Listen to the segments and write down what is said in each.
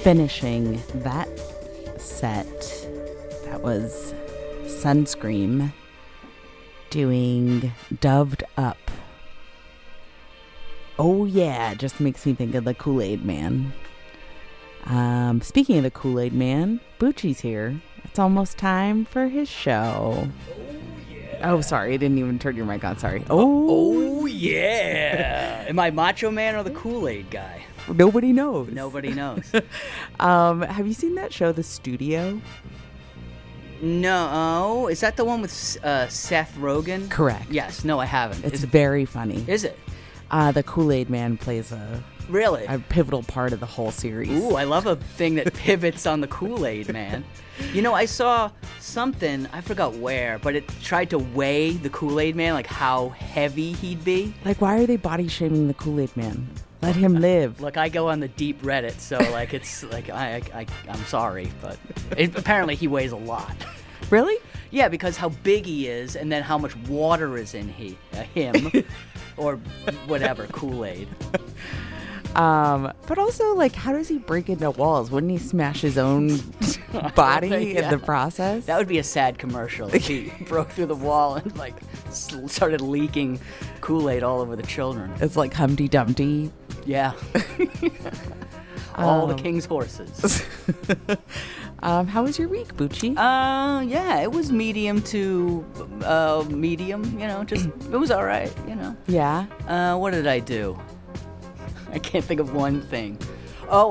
finishing that set, that was Sunscream doing Doved Up. Oh yeah, it just makes me think of the Kool-Aid Man. Speaking of the Kool-Aid Man, Bucci's here. It's almost time for his show. Oh, sorry. I didn't even turn your mic on. Sorry. Oh, yeah. Am I Macho Man or the Kool-Aid guy? Nobody knows. Nobody knows. Have you seen that show, The Studio? No. Is that the one with Seth Rogen? Correct. Yes. No, I haven't. It's very funny. Is it? The Kool-Aid Man plays a pivotal part of the whole series. Ooh, I love a thing that pivots on the Kool-Aid Man. You know, I saw something, I forgot where, but it tried to weigh the Kool-Aid Man, like how heavy he'd be. Like, why are they body shaming the Kool-Aid Man? Let him live. Look, I go on the deep Reddit, so like it's like I'm sorry, but apparently he weighs a lot. Really? Yeah, because how big he is, and then how much water is in him, or whatever, Kool-Aid. But also, like, how does he break into walls? Wouldn't he smash his own body in the process? That would be a sad commercial if he broke through the wall and, like, started leaking Kool-Aid all over the children. It's like Humpty Dumpty. Yeah. All the king's horses. How was your week, Bucci? Yeah, it was medium to medium, you know, just, it was all right, you know. Yeah? What did I do? I can't think of one thing. Oh,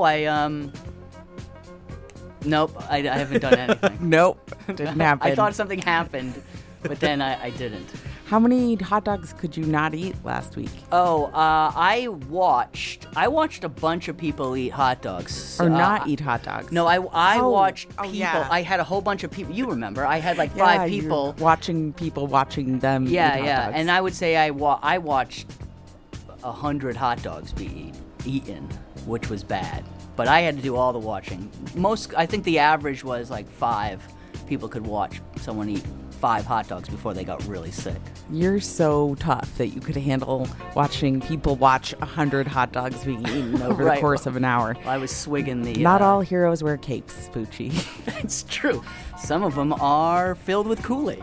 nope, I haven't done anything. Nope, didn't happen. I thought something happened, but then I didn't. How many hot dogs could you not eat last week? Oh, I watched a bunch of people eat hot dogs. Or not eat hot dogs. No, I watched people. Yeah. I had a whole bunch of people. You remember, I had like 5 people. Watching people watching them eat hot dogs. And I would say I watched 100 hot dogs be eaten, which was bad. But I had to do all the watching. I think the average was like 5 people could watch someone eat 5 hot dogs before they got really sick. You're so tough that you could handle watching people watch 100 hot dogs being eaten over the course of an hour. Well, I was swigging the... Not all heroes wear capes, Bucci. That's true. Some of them are filled with Kool-Aid.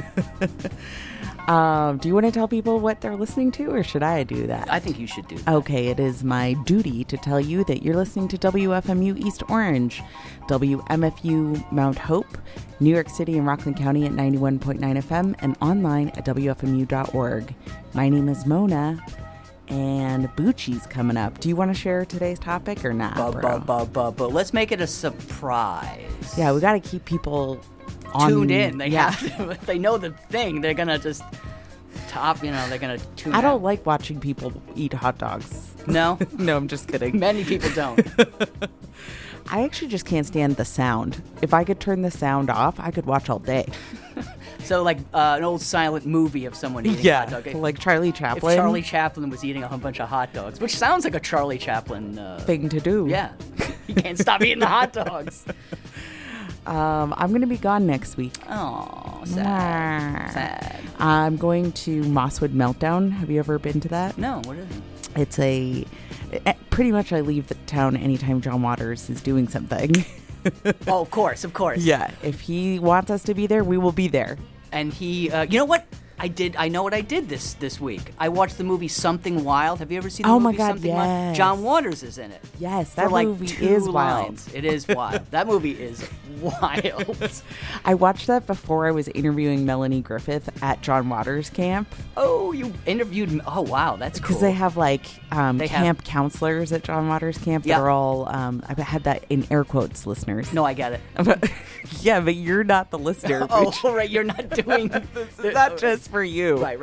Do you want to tell people what they're listening to, or should I do that? I think you should do that. Okay, it is my duty to tell you that you're listening to WFMU East Orange, WMFU Mount Hope, New York City and Rockland County at 91.9 FM, and online at WFMU.org. My name is Mona, and Bucci's coming up. Do you want to share today's topic or not, But let's make it a surprise. Yeah, we got to keep people tuned in. They have to. If they know the thing, they're gonna just they're gonna tune I don't out. like watching people eat hot dogs. No? No, I'm just kidding. Many people don't. I actually just can't stand the sound. If I could turn the sound off, I could watch all day. So like an old silent movie of someone eating hot dog. Like Charlie Chaplin. If Charlie Chaplin was eating a whole bunch of hot dogs, which sounds like a Charlie Chaplin thing to do. Yeah. He can't stop eating the hot dogs. I'm going to be gone next week. Oh, sad. I'm going to Mosswood Meltdown. Have you ever been to that? No, what is it? It's pretty much I leave the town anytime John Waters is doing something. Oh, of course. Yeah, if he wants us to be there, we will be there. And he, you know what? I know what I did this week. I watched the movie Something Wild. Have you ever seen the movie Something Wild? Yes. John Waters is in it. Yes, that for movie like is 2 wild. lines. It is wild. That movie is wild. I watched that before I was interviewing Melanie Griffith at John Waters camp. Oh, you interviewed... Oh, wow, that's cool. Because they have like camp counselors at John Waters camp that are all... I had that in air quotes, listeners. No, I get it. Yeah, but you're not the listener. Oh, right, you're not doing... This is not just for you. Right.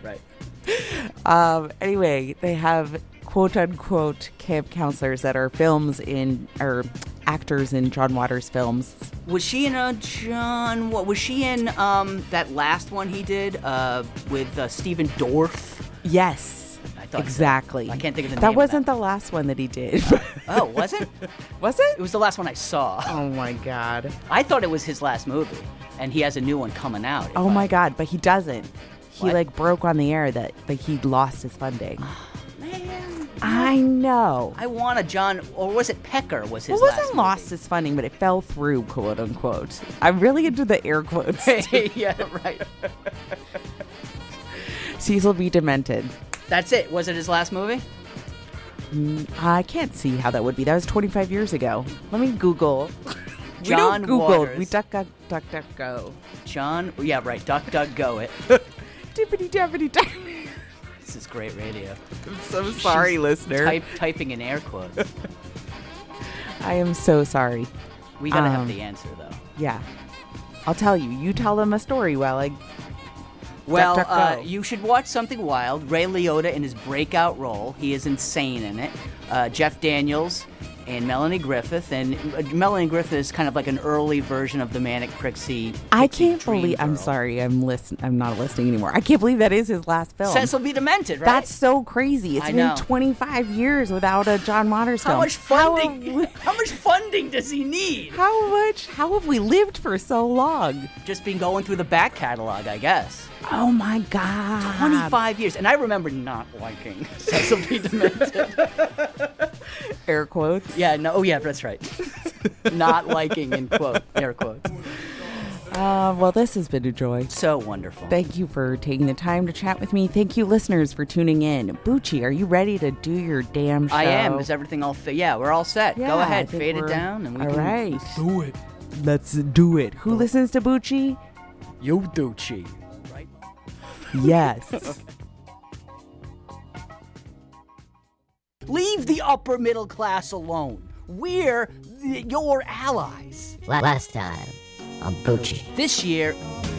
Anyway, they have quote-unquote camp counselors that are actors in John Waters films. Was she in was she in that last one he did with Stephen Dorff? Yes. I thought exactly. So. I can't think of the name. That wasn't the last one that he did. Oh, was it? Was it? It was the last one I saw. Oh my God. I thought it was his last movie, and he has a new one coming out. Oh my God, but he doesn't. He broke on the air that he lost his funding. Man. I know. I want a John, or was it Pecker was his It last wasn't movie? Lost is funding, but it fell through, quote unquote. I'm really into the air quotes. Yeah, right. Cecil B. Demented. That's it. Was it his last movie? I can't see how that would be. That was 25 years ago. Let me Google. We John don't Google. Waters. We duck, go. John, yeah, right. Duck, go it. Dippity dappity duck. This is great radio. I'm so sorry, listener. Typing in air quotes. I am so sorry. We gotta have the answer though. Yeah. I'll tell you. You tell them a story while I... Well, duck, go. you should watch Something Wild. Ray Liotta in his breakout role. He is insane in it. Jeff Daniels and Melanie Griffith. And Melanie Griffith is kind of like an early version of the Manic Pixie. I can't Dream believe... I'm Girl. sorry. I'm not listening anymore. I can't believe that is his last film. Cecil B. Demented, right? That's so crazy. It's I been know. 25 years without a John Waters How film. much funding? How much funding does he need? How have we lived for so long? Just been going through the back catalog, I guess. Oh my God. 25 years. And I remember not liking Cecil B. Demented. Air quotes. Yeah, no, oh yeah, that's right. Not liking in quote, air quotes. Well, this has been a joy. So wonderful. Thank you for taking the time to chat with me. Thank you, listeners, for tuning in. Bucci, are you ready to do your damn show? I am. Is everything all yeah, we're all set. Yeah, Go I ahead, think fade it we're- down and we all can right. do it. Let's do it. Who listens to Bucci? You do, Chi. Right? Yes. Leave the upper middle class alone. We're your allies. Last time on Bucci. This year,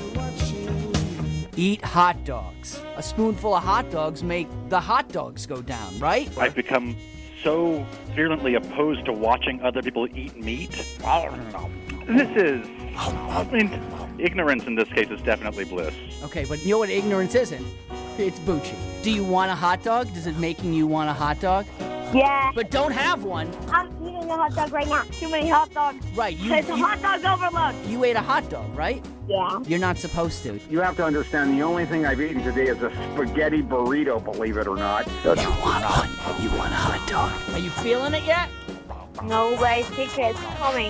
eat hot dogs. A spoonful of hot dogs make the hot dogs go down, right? I've become so virulently opposed to watching other people eat meat. This is, ignorance in this case is definitely bliss. Okay, but you know what ignorance isn't? It's Bucci. Do you want a hot dog? Does it making you want a hot dog? Yeah, But don't have one. I'm eating a hot dog right now. Too many hot dogs. Right, It's a hot dog overload. you ate a hot dog, right? Yeah. You're not supposed to. You have to understand, the only thing I've eaten today is a spaghetti burrito, believe it or not. You want one. You want a hot dog. Are you feeling it yet? No, but I think it's coming.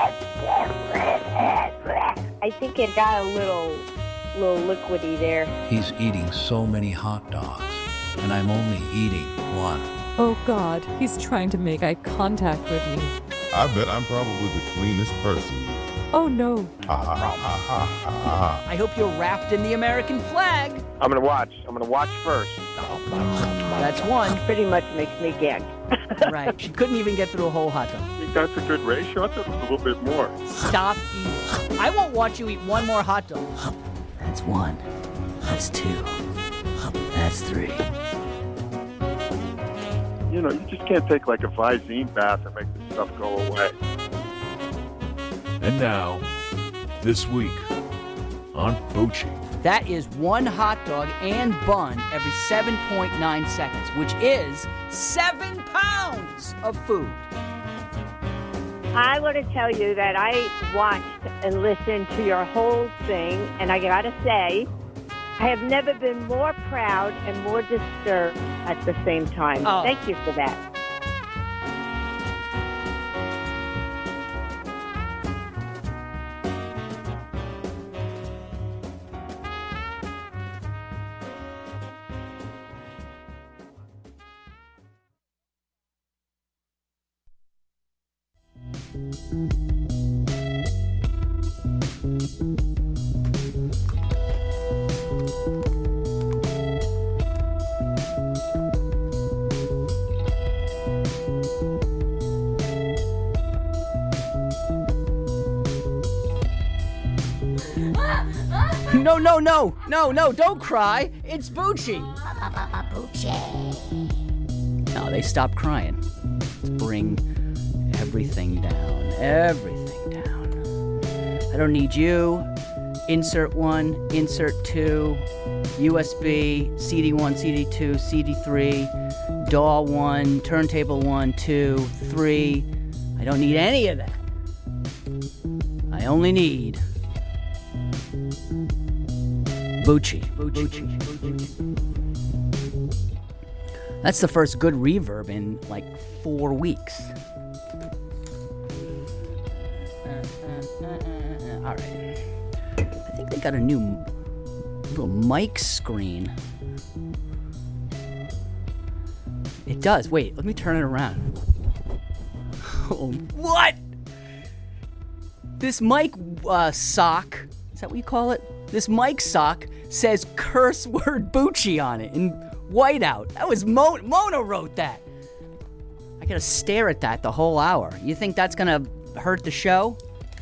I think it got a little liquidy there. He's eating so many hot dogs, and I'm only eating one. Oh God, he's trying to make eye contact with me. I bet I'm probably the cleanest person. Oh no. Ha ha ha ha ha ha. I hope you're wrapped in the American flag. I'm gonna watch first. That's one. Pretty much makes me gag. Right. She couldn't even get through a whole hot dog. I think that's a good ratio. I thought it was a little bit more. Stop eating. I won't watch you eat one more hot dog. That's one. That's two. That's three. You know, you just can't take like a Visine bath and make this stuff go away. And now, this week on Bucci. That is one hot dog and bun every 7.9 seconds, which is 7 pounds of food. I want to tell you that I watched and listened to your whole thing, and I gotta say, I have never been more proud and more disturbed at the same time. Oh. Thank you for that. No, don't cry. It's Bucci. No, they stopped crying. Let's bring everything down. Everything down. I don't need you. Insert 1, insert 2, USB, CD1, CD2, CD3, DAW 1, turntable 1, 2, 3. I don't need any of that. I only need Bucci. That's the first good reverb in like 4 weeks. All right. I think they got a new little mic screen. It does. Wait, let me turn it around. Oh, what? This mic sock, is that what you call it? This mic sock says curse word Bucci on it in whiteout. That was Mona wrote that. I gotta stare at that the whole hour. You think that's gonna hurt the show?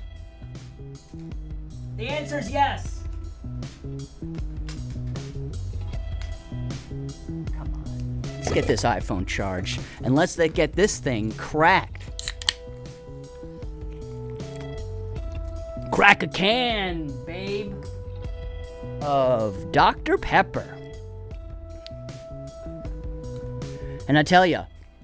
The answer's yes. Come on. Let's get this iPhone charged. And let's get this thing cracked. Crack a can, babe. Of Dr. Pepper. And I tell you,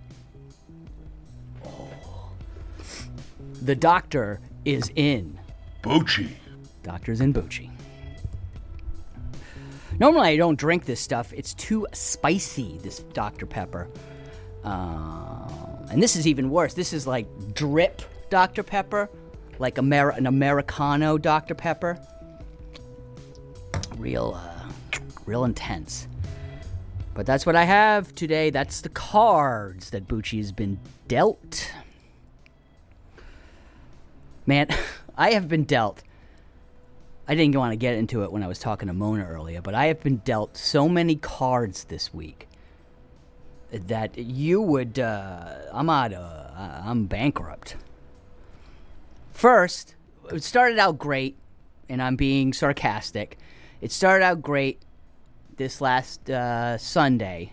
the doctor is in. Bucci. Doctor's in Bucci. Normally I don't drink this stuff. It's too spicy, this Dr. Pepper. And this is even worse. This is like drip Dr. Pepper. Like an Americano Dr. Pepper. Real intense. But that's what I have today. That's the cards that Bucci has been dealt. Man, I have been dealt. I didn't want to get into it when I was talking to Mona earlier, but I have been dealt so many cards this week that you would, I'm bankrupt. First, it started out great, and I'm being sarcastic. It started out great this last Sunday.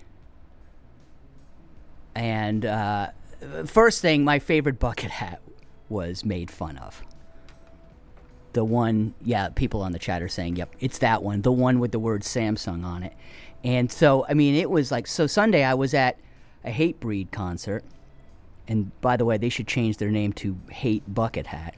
And first thing, my favorite bucket hat was made fun of. The one, people on the chat are saying, yep, it's that one. The one with the word Samsung on it. And so, I mean, it was like, so Sunday I was at a Hatebreed concert. And by the way, they should change their name to Hate Bucket Hat.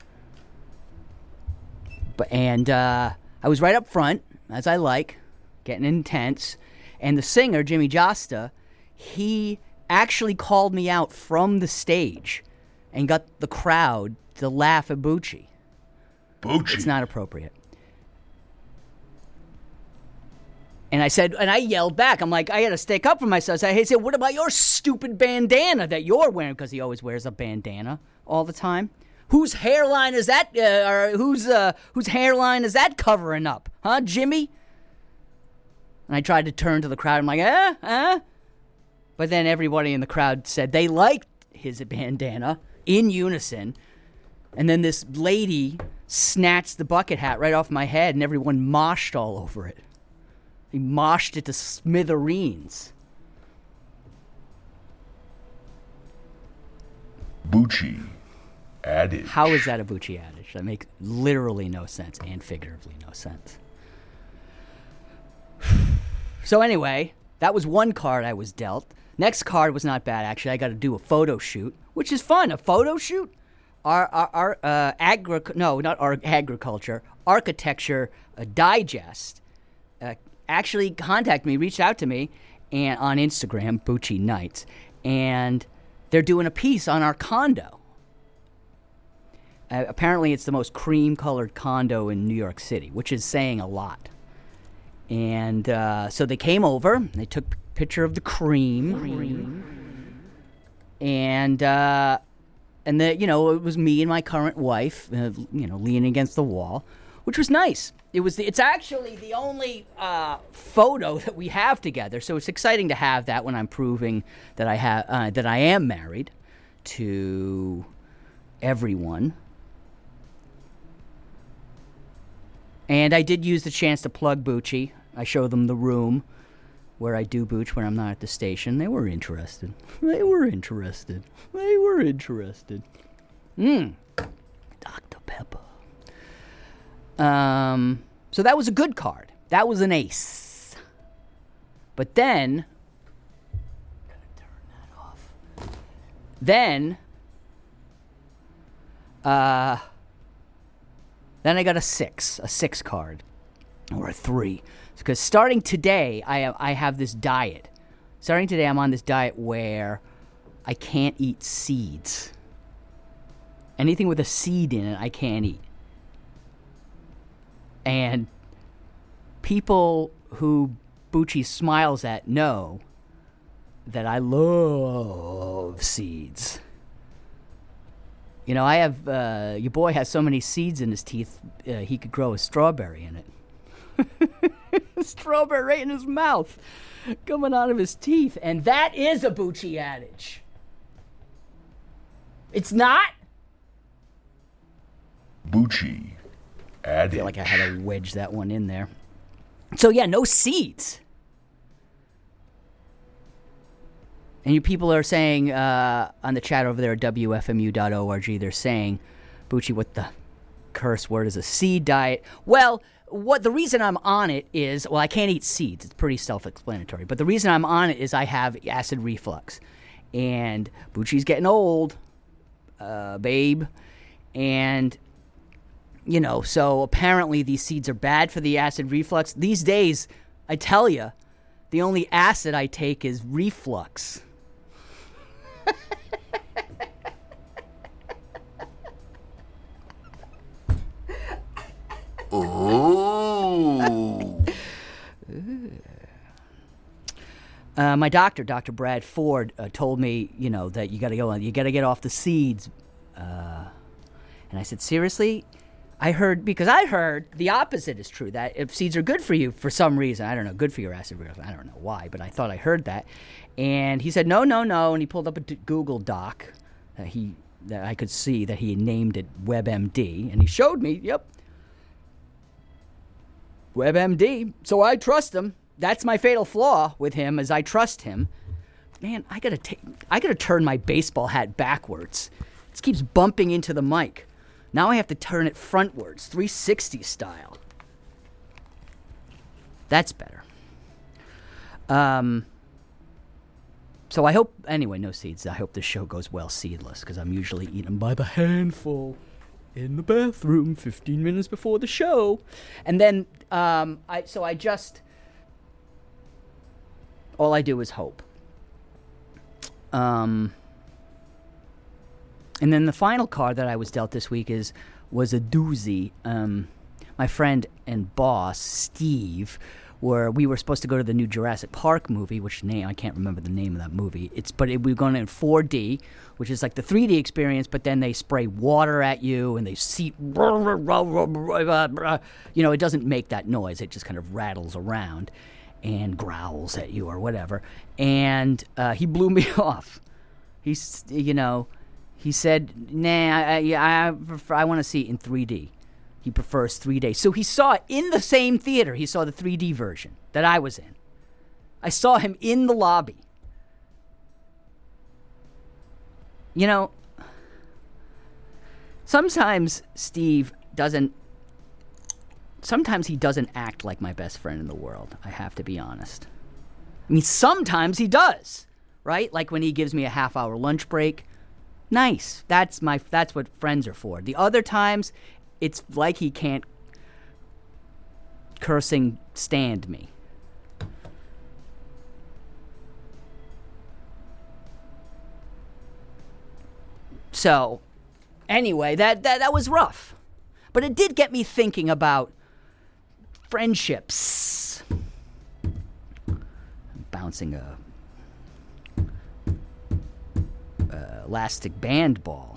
And I was right up front, as I like, getting intense. And the singer, Jimmy Josta, he actually called me out from the stage and got the crowd to laugh at Bucci. Bucci. It's not appropriate. And I said, and I yelled back. I'm like, I had to stick up for myself. I said, hey, what about your stupid bandana that you're wearing? Because he always wears a bandana all the time. Whose hairline is that? Whose hairline is that covering up? Huh, Jimmy? And I tried to turn to the crowd. I'm like, But then everybody in the crowd said they liked his bandana in unison. And then this lady snatched the bucket hat right off my head, and everyone moshed all over it. He moshed it to smithereens. Bucci adage. How is that a Bucci adage? That makes literally no sense and figuratively no sense. So anyway, that was one card I was dealt. Next card was not bad, actually. I got to do a photo shoot, which is fun. A photo shoot? Architecture Digest actually contacted me, reached out to me, and on Instagram, Bucci Nights, and they're doing a piece on our condo. Apparently, it's the most cream-colored condo in New York City, which is saying a lot. And so they came over, they took a picture of the cream. And it was me and my current wife, leaning against the wall, which was nice. It's actually the only photo that we have together, so it's exciting to have that when I'm proving that I am married to everyone. And I did use the chance to plug Bucci. I showed them the room where I do Booch when I'm not at the station. They were interested. Dr. Pepper. So that was a good card. That was an ace. But then, gotta turn that off. Then I got a six card, or a 3. Because starting today, I have this diet. Starting today, I'm on this diet where I can't eat seeds. Anything with a seed in it, I can't eat. And people who Bucci smiles at know that I love seeds. You know, I have, your boy has so many seeds in his teeth, he could grow a strawberry in it. Strawberry right in his mouth, coming out of his teeth. And that is a Bucci adage. It's not? Bucci adage. I feel like I had to wedge that one in there. So, yeah, no seeds. And you people are saying on the chat over there at WFMU.org, they're saying, Bucci, what the curse word is a seed diet? Well, the reason I'm on it is, I can't eat seeds. It's pretty self-explanatory. But the reason I'm on it is I have acid reflux. And Bucci's getting old, babe. And, you know, so apparently these seeds are bad for the acid reflux. These days, I tell you, the only acid I take is reflux. Oh. My doctor, Dr. Brad Ford, told me, you know, that you got to get off the seeds. And I said, seriously? Because I heard the opposite is true, that if seeds are good for you for some reason, I don't know, good for your acid reflux, I don't know why, but I thought I heard that. And he said, no, and he pulled up a Google doc that I could see that he had named it WebMD, and he showed me, yep, WebMD. So I trust him. That's my fatal flaw with him, is I trust him. Man, I gotta turn my baseball hat backwards. It keeps bumping into the mic. Now I have to turn it frontwards, 360 style. That's better. So I hope, anyway, no seeds. I hope this show goes well seedless, because I'm usually eating them by the handful in the bathroom 15 minutes before the show. And then, all I do is hope. And then the final card that I was dealt this week was a doozy. My friend and boss, Steve, we were supposed to go to the new Jurassic Park movie, I can't remember the name of that movie. We were going in 4D, which is like the 3D experience, but then they spray water at you and they seat, you know, it doesn't make that noise. It just kind of rattles around and growls at you or whatever. And he blew me off. He said, nah, I want to see it in 3D. He prefers 3D. So he saw it in the same theater. He saw the 3D version that I was in. I saw him in the lobby. You know, sometimes he doesn't act like my best friend in the world. I have to be honest. I mean, sometimes he does, right? Like when he gives me a half-hour lunch break. Nice. That's what friends are for. The other times, it's like he can't cursing stand me. So, anyway, that was rough. But it did get me thinking about friendships. I'm bouncing a elastic band ball.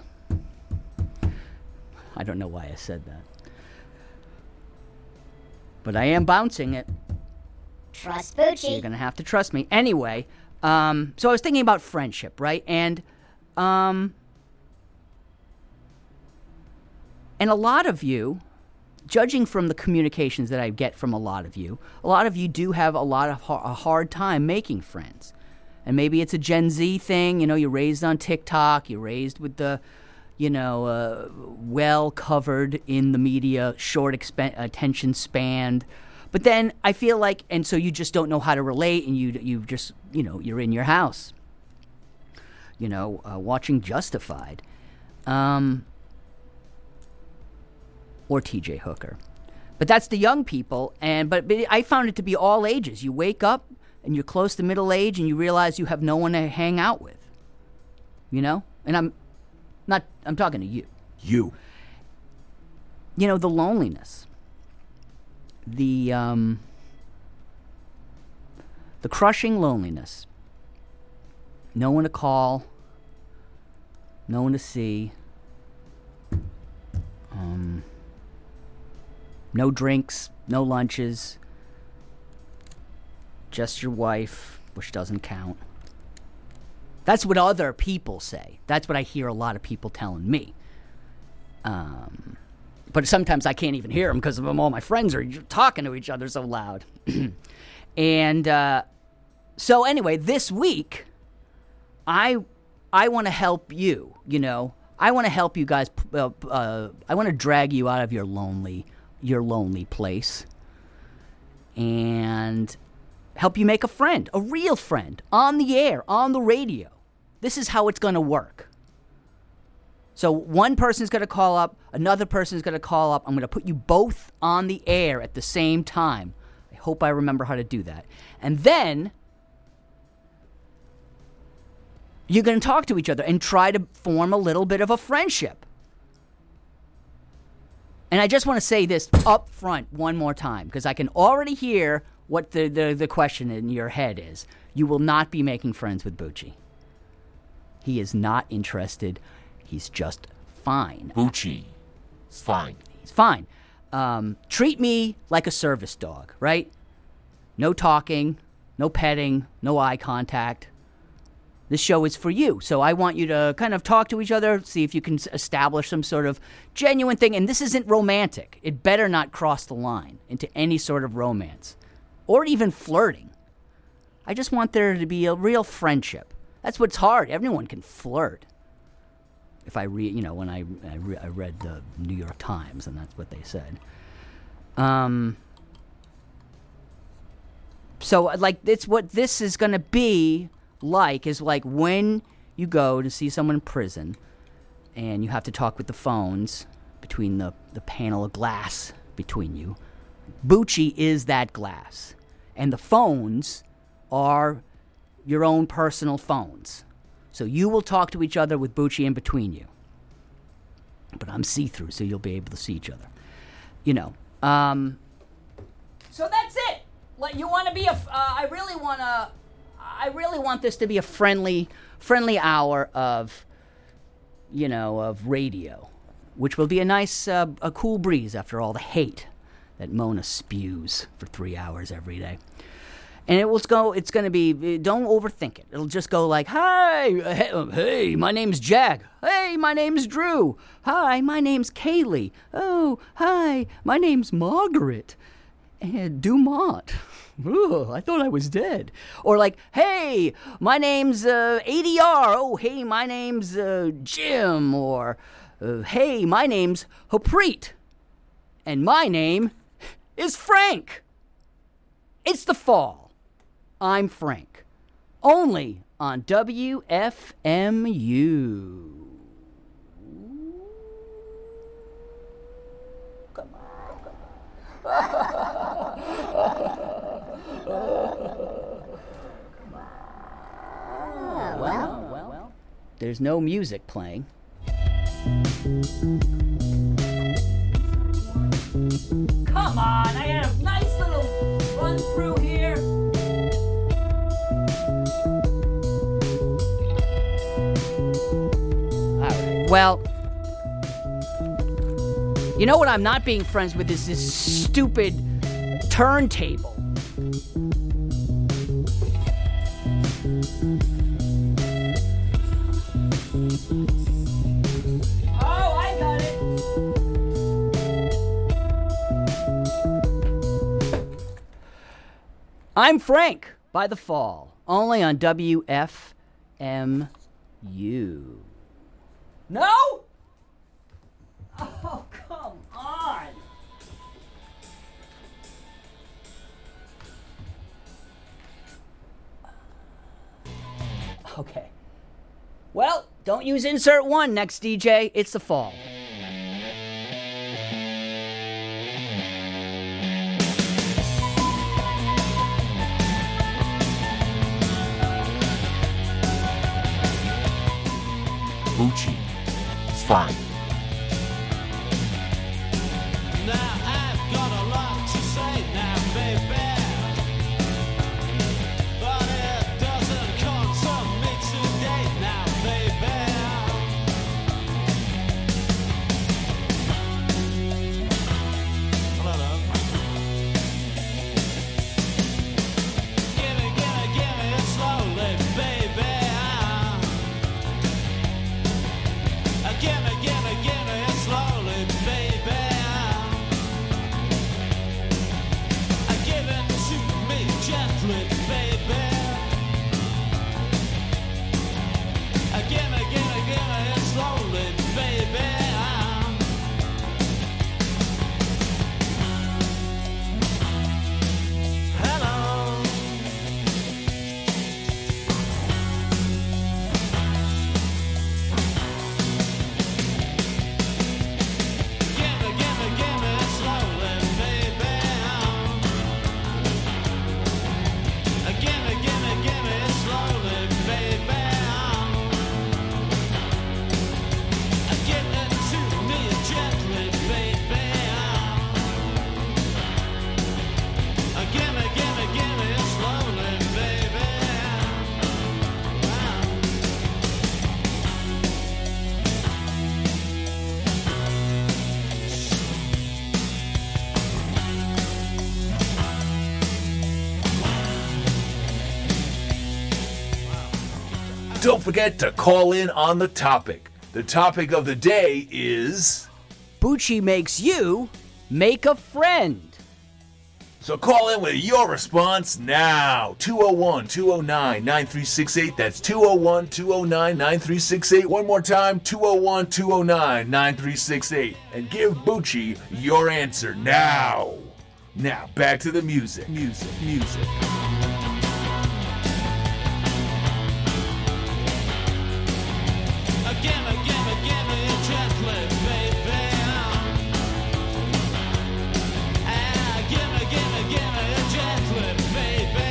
I don't know why I said that. But I am bouncing it. Trust Bucci. You're going to have to trust me. Anyway, so I was thinking about friendship, right? And a lot of you, judging from the communications that I get from a lot of you do have a hard time making friends. And maybe it's a Gen Z thing, you know, you're raised on TikTok, you're raised with the, well covered in the media, short attention span. But then I feel like, and so you just don't know how to relate, and you just, you're in your house, watching Justified, or T.J. Hooker. But that's the young people, but I found it to be all ages. You wake up and you're close to middle age and you realize you have no one to hang out with. You know? And I'm talking to you. You. You know, the loneliness. The crushing loneliness. No one to call. No one to see. No drinks, no lunches. Just your wife, which doesn't count. That's what other people say. That's what I hear a lot of people telling me. But sometimes I can't even hear them because all my friends are talking to each other so loud. And so anyway, this week, I want to help you, you know. I want to help you guys. I want to drag you out of your lonely place and help you make a friend, a real friend, on the air, on the radio. This is how it's going to work. So one person's going to call up, another person's going to call up. I'm going to put you both on the air at the same time. I hope I remember how to do that. And then you're going to talk to each other and try to form a little bit of a friendship. And I just want to say this up front one more time, because I can already hear what the question in your head is. You will not be making friends with Bucci. He is not interested. He's just fine. Bucci. Fine. He's fine. Treat me like a service dog, right? No talking, no petting, no eye contact. This show is for you. So I want you to kind of talk to each other, see if you can establish some sort of genuine thing. And this isn't romantic. It better not cross the line into any sort of romance or even flirting. I just want there to be a real friendship. That's what's hard. Everyone can flirt. If I read, you know, when I read the New York Times, and that's what they said. So, like, it's what this is going to be like, is like when you go to see someone in prison and you have to talk with the phones between the panel of glass between you. Bucci is that glass. And the phones are your own personal phones. So you will talk to each other with Bucci in between you. But I'm see-through, so you'll be able to see each other. You know. So that's it. Like, you want to be I really want this to be a friendly hour of, you know, of radio, which will be a nice, a cool breeze after all the hate that Mona spews for 3 hours every day. And it's going to be, don't overthink it. It'll just go like, hi, hey, my name's Jack. Hey, my name's Drew. Hi, my name's Kaylee. Oh, hi, my name's Margaret. And Dumont. Ugh, I thought I was dead. Or like, hey, my name's ADR. Oh, hey, my name's Jim. Or, hey, my name's Hapreet. And my name is Frank. It's the fall. I'm Frank. Only on WFMU. Come on. Well, there's no music playing. Come on, I had a nice little run through here. Alright, well, you know what I'm not being friends with is this stupid turntable. Oh, I got it. I'm Frank by the Fall, only on WFMU. No? Oh, come on. Okay. Well, don't use insert 1 next, DJ. It's the Fall. Bucci. Fine. Now I've got a lot to say now, baby. But it doesn't concern me today now, baby. Give me it slowly, baby. Give me it slowly, baby. Give it to me gently, baby. Give me it slowly, baby. Hello. Give me it slowly, baby. Give me it slowly, baby. Give it to me gently, baby. Give me it slowly, baby. Don't forget to call in on the topic. The topic of the day is... Bucci makes you make a friend. So call in with your response now. 201-209-9368. That's 201-209-9368. One more time, 201-209-9368. And give Bucci your answer now. Now, back to the music. Music. Give me gently, baby. Give me gently, baby.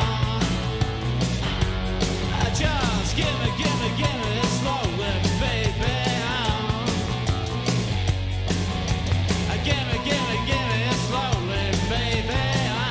Just give me slowly, baby. Give me slowly, baby.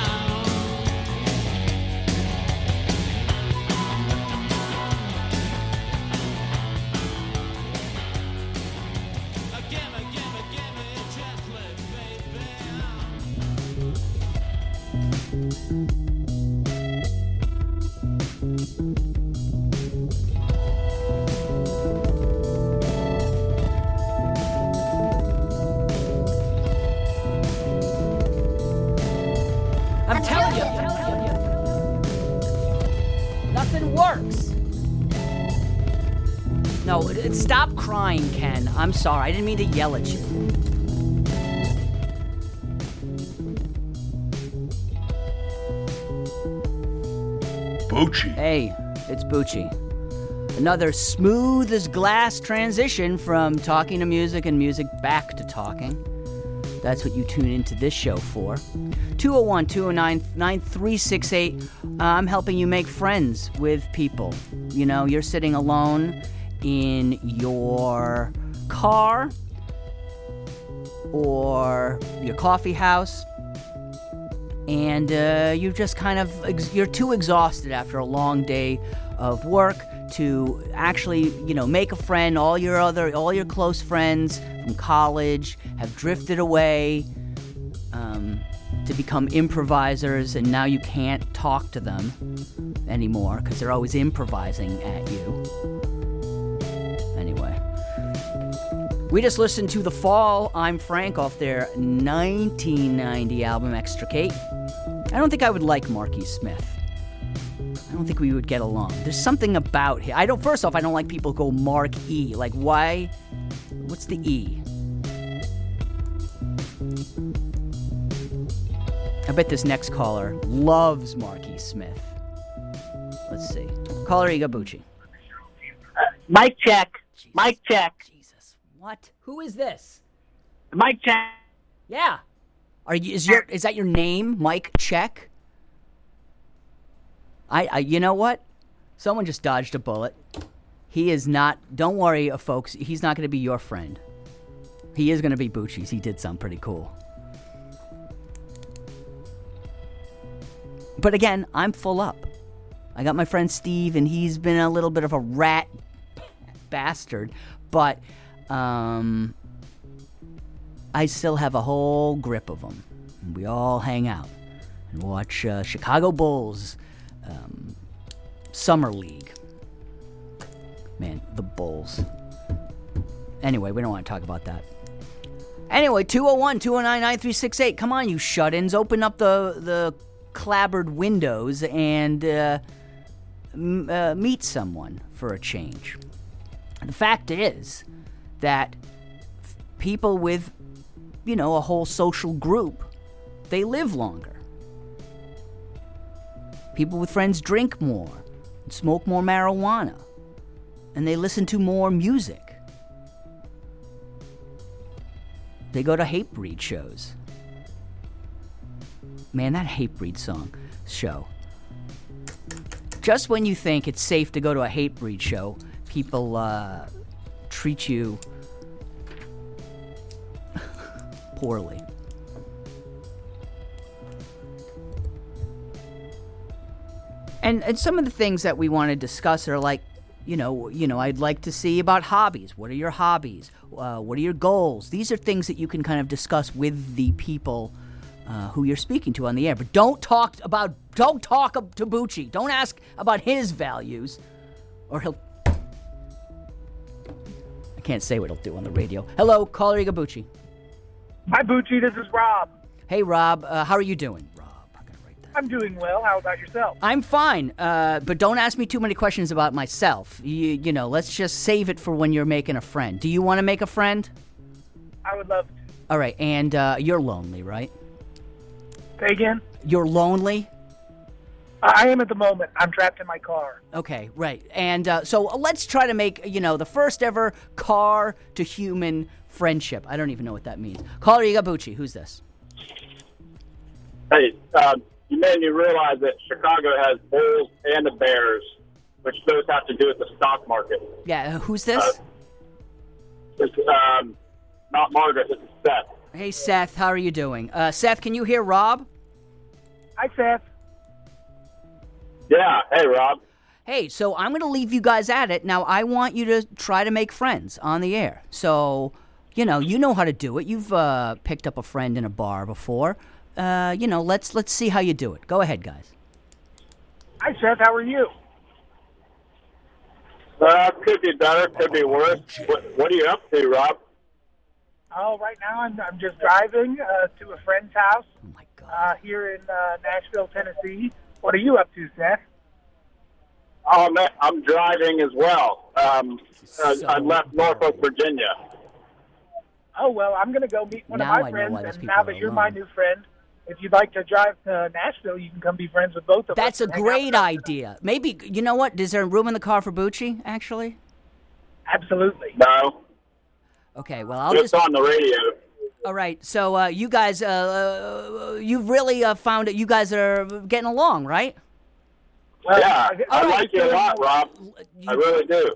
I'm telling you, nothing works. No, stop crying, Ken. I'm sorry. I didn't mean to yell at you. Bucci. Hey, it's Bucci. Another smooth as glass transition from talking to music and music back to talking. That's what you tune into this show for. 201-209-9368. I'm helping you make friends with people. You know, you're sitting alone in your car or your coffee house, and you just kind of, you're too exhausted after a long day of work to actually, make a friend. All your close friends from college have drifted away to become improvisers, and now you can't talk to them anymore because they're always improvising at you. Anyway, we just listened to The Fall, I'm Frank, off their 1990 album Extricate. I don't think I would like Marky Smith. I don't think we would get along. There's something about him. First off, I don't like people who go Mark E. Like, why? What's the E? I bet this next caller loves Marky Smith. Let's see. Caller Igabuchi. Mic check. Jesus. Mic check. Jesus. What? Who is this? Mic check. Yeah. Is that your name, Mike Check? I you know what? Someone just dodged a bullet. He is not, don't worry, folks, he's not going to be your friend. He is going to be Bucci's. He did something pretty cool. But again, I'm full up. I got my friend Steve, and he's been a little bit of a rat bastard, but I still have a whole grip of them. We all hang out and watch Chicago Bulls Summer League. Man, the Bulls. Anyway, we don't want to talk about that. Anyway, 201-209-9368. Come on, you shut-ins. Open up the clabbered windows and meet someone for a change. The fact is that people with, a whole social group, they live longer. People with friends drink more, smoke more marijuana, and they listen to more music. They go to Hatebreed shows. Man, that Hatebreed show. Just when you think it's safe to go to a Hatebreed show, people treat you poorly. And some of the things that we want to discuss are like, I'd like to see about hobbies. What are your hobbies? What are your goals? These are things that you can kind of discuss with the people who you're speaking to on the air. But don't talk to Bucci. Don't ask about his values, or he'll... I can't say what he'll do on the radio. Hello, caller Bucci. Hi, Bucci. This is Rob. Hey, Rob. How are you doing? I'm doing well. How about yourself? I'm fine, but don't ask me too many questions about myself. Let's just save it for when you're making a friend. Do you want to make a friend? I would love to. All right, and you're lonely, right? Say again? You're lonely? I am at the moment. I'm trapped in my car. Okay, right. And so let's try to make, the first ever car-to-human friendship. I don't even know what that means. Caller Bucci, who's this? Hey, you made me realize that Chicago has Bulls and the Bears, which those have to do with the stock market. Yeah, who's this? It's not Margaret, it's Seth. Hey, Seth, how are you doing? Seth, can you hear Rob? Hi, Seth. Yeah, hey, Rob. Hey, so I'm going to leave you guys at it. Now, I want you to try to make friends on the air. So, you know how to do it. You've picked up a friend in a bar before. Let's see how you do it. Go ahead, guys. Hi, Seth. How are you? Could be better, could be worse. What are you up to, Rob? Oh, right now I'm just driving to a friend's house here in Nashville, Tennessee. What are you up to, Seth? Oh, man, I'm driving as well. I left Norfolk, Virginia. Oh, well, I'm going to go meet one of my friends, and now that you're my new friend, if you'd like to drive to Nashville, you can come be friends with both of us. That's a great idea. Maybe, you know what? Is there room in the car for Bucci, actually? Absolutely. No. Okay, well, I'll just on the radio. All right, so you guys, you've really found that you guys are getting along, right? Well, yeah, I like you a lot, Rob. I really do.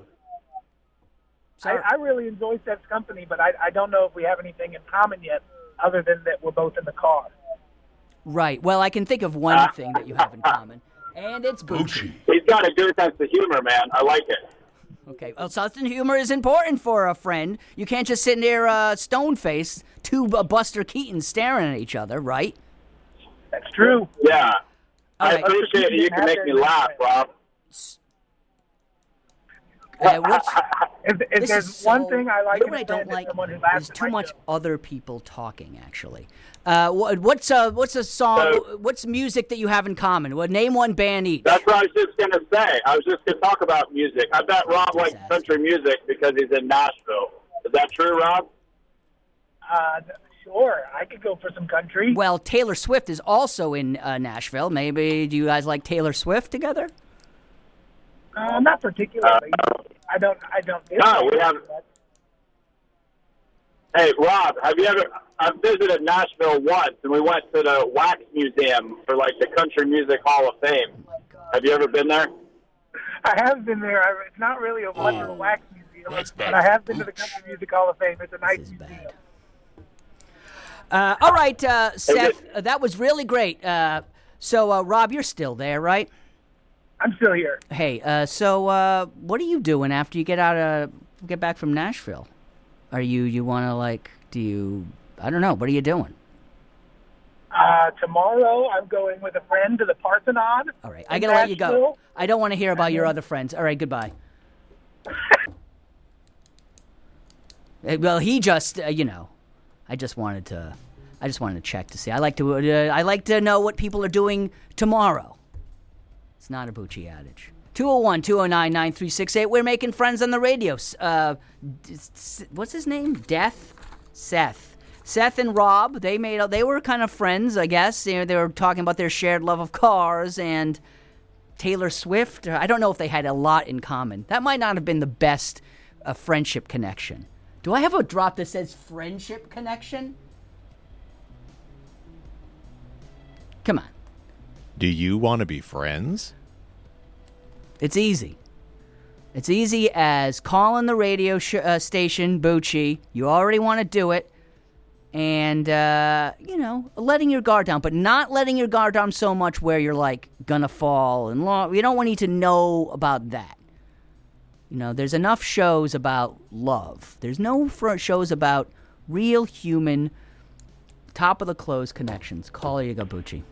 I really enjoy Seth's company, but I don't know if we have anything in common yet, other than that we're both in the car. Right. Well, I can think of one thing that you have in common, and it's Bucci. He's got a good sense of humor, man. I like it. Okay. Well, sense of humor is important for a friend. You can't just sit there stone-faced, two Buster Keatons staring at each other, right? That's true. Yeah. I appreciate it. You can make me laugh, Rob. If there's one thing I like, what I don't like is too much other people talking. Actually, what's a song? What's music that you have in common? Well, name one band each. That's what I was just gonna say. I was just gonna talk about music. I bet Rob likes country music because he's in Nashville. Is that true, Rob? Sure. I could go for some country. Well, Taylor Swift is also in Nashville. Maybe do you guys like Taylor Swift together? Not particularly. I don't. No, we have. Hey, Rob, have you ever? I've visited Nashville once, and we went to the Wax Museum for like the Country Music Hall of Fame. Have you ever been there? I have been there. It's not really a wonderful wax museum, but I have been to the Country Music Hall of Fame. It's a nice museum. All right, Seth, that was really great. So, Rob, you're still there, right? I'm still here. Hey, so what are you doing after you get back from Nashville? Are you want to I don't know, what are you doing? Tomorrow I'm going with a friend to the Parthenon. All right, I got to let you go. I don't want to hear about your other friends. All right, goodbye. Well, he just, I just wanted to check to see. I like to know what people are doing tomorrow. It's not a Bucci adage. 201-209-9368. We're making friends on the radio. What's his name? Seth and Rob, they were kind of friends, I guess. They were talking about their shared love of cars and Taylor Swift. I don't know if they had a lot in common. That might not have been the best friendship connection. Do I have a drop that says friendship connection? Come on. Do you want to be friends? It's easy. It's easy as calling the radio station, Bucci. You already want to do it. And, letting your guard down, but not letting your guard down so much where you're, gonna fall in love. You don't need to know about that. There's enough shows about love. There's no shows about real human, top-of-the-clothes connections. Caller, you go, Bucci.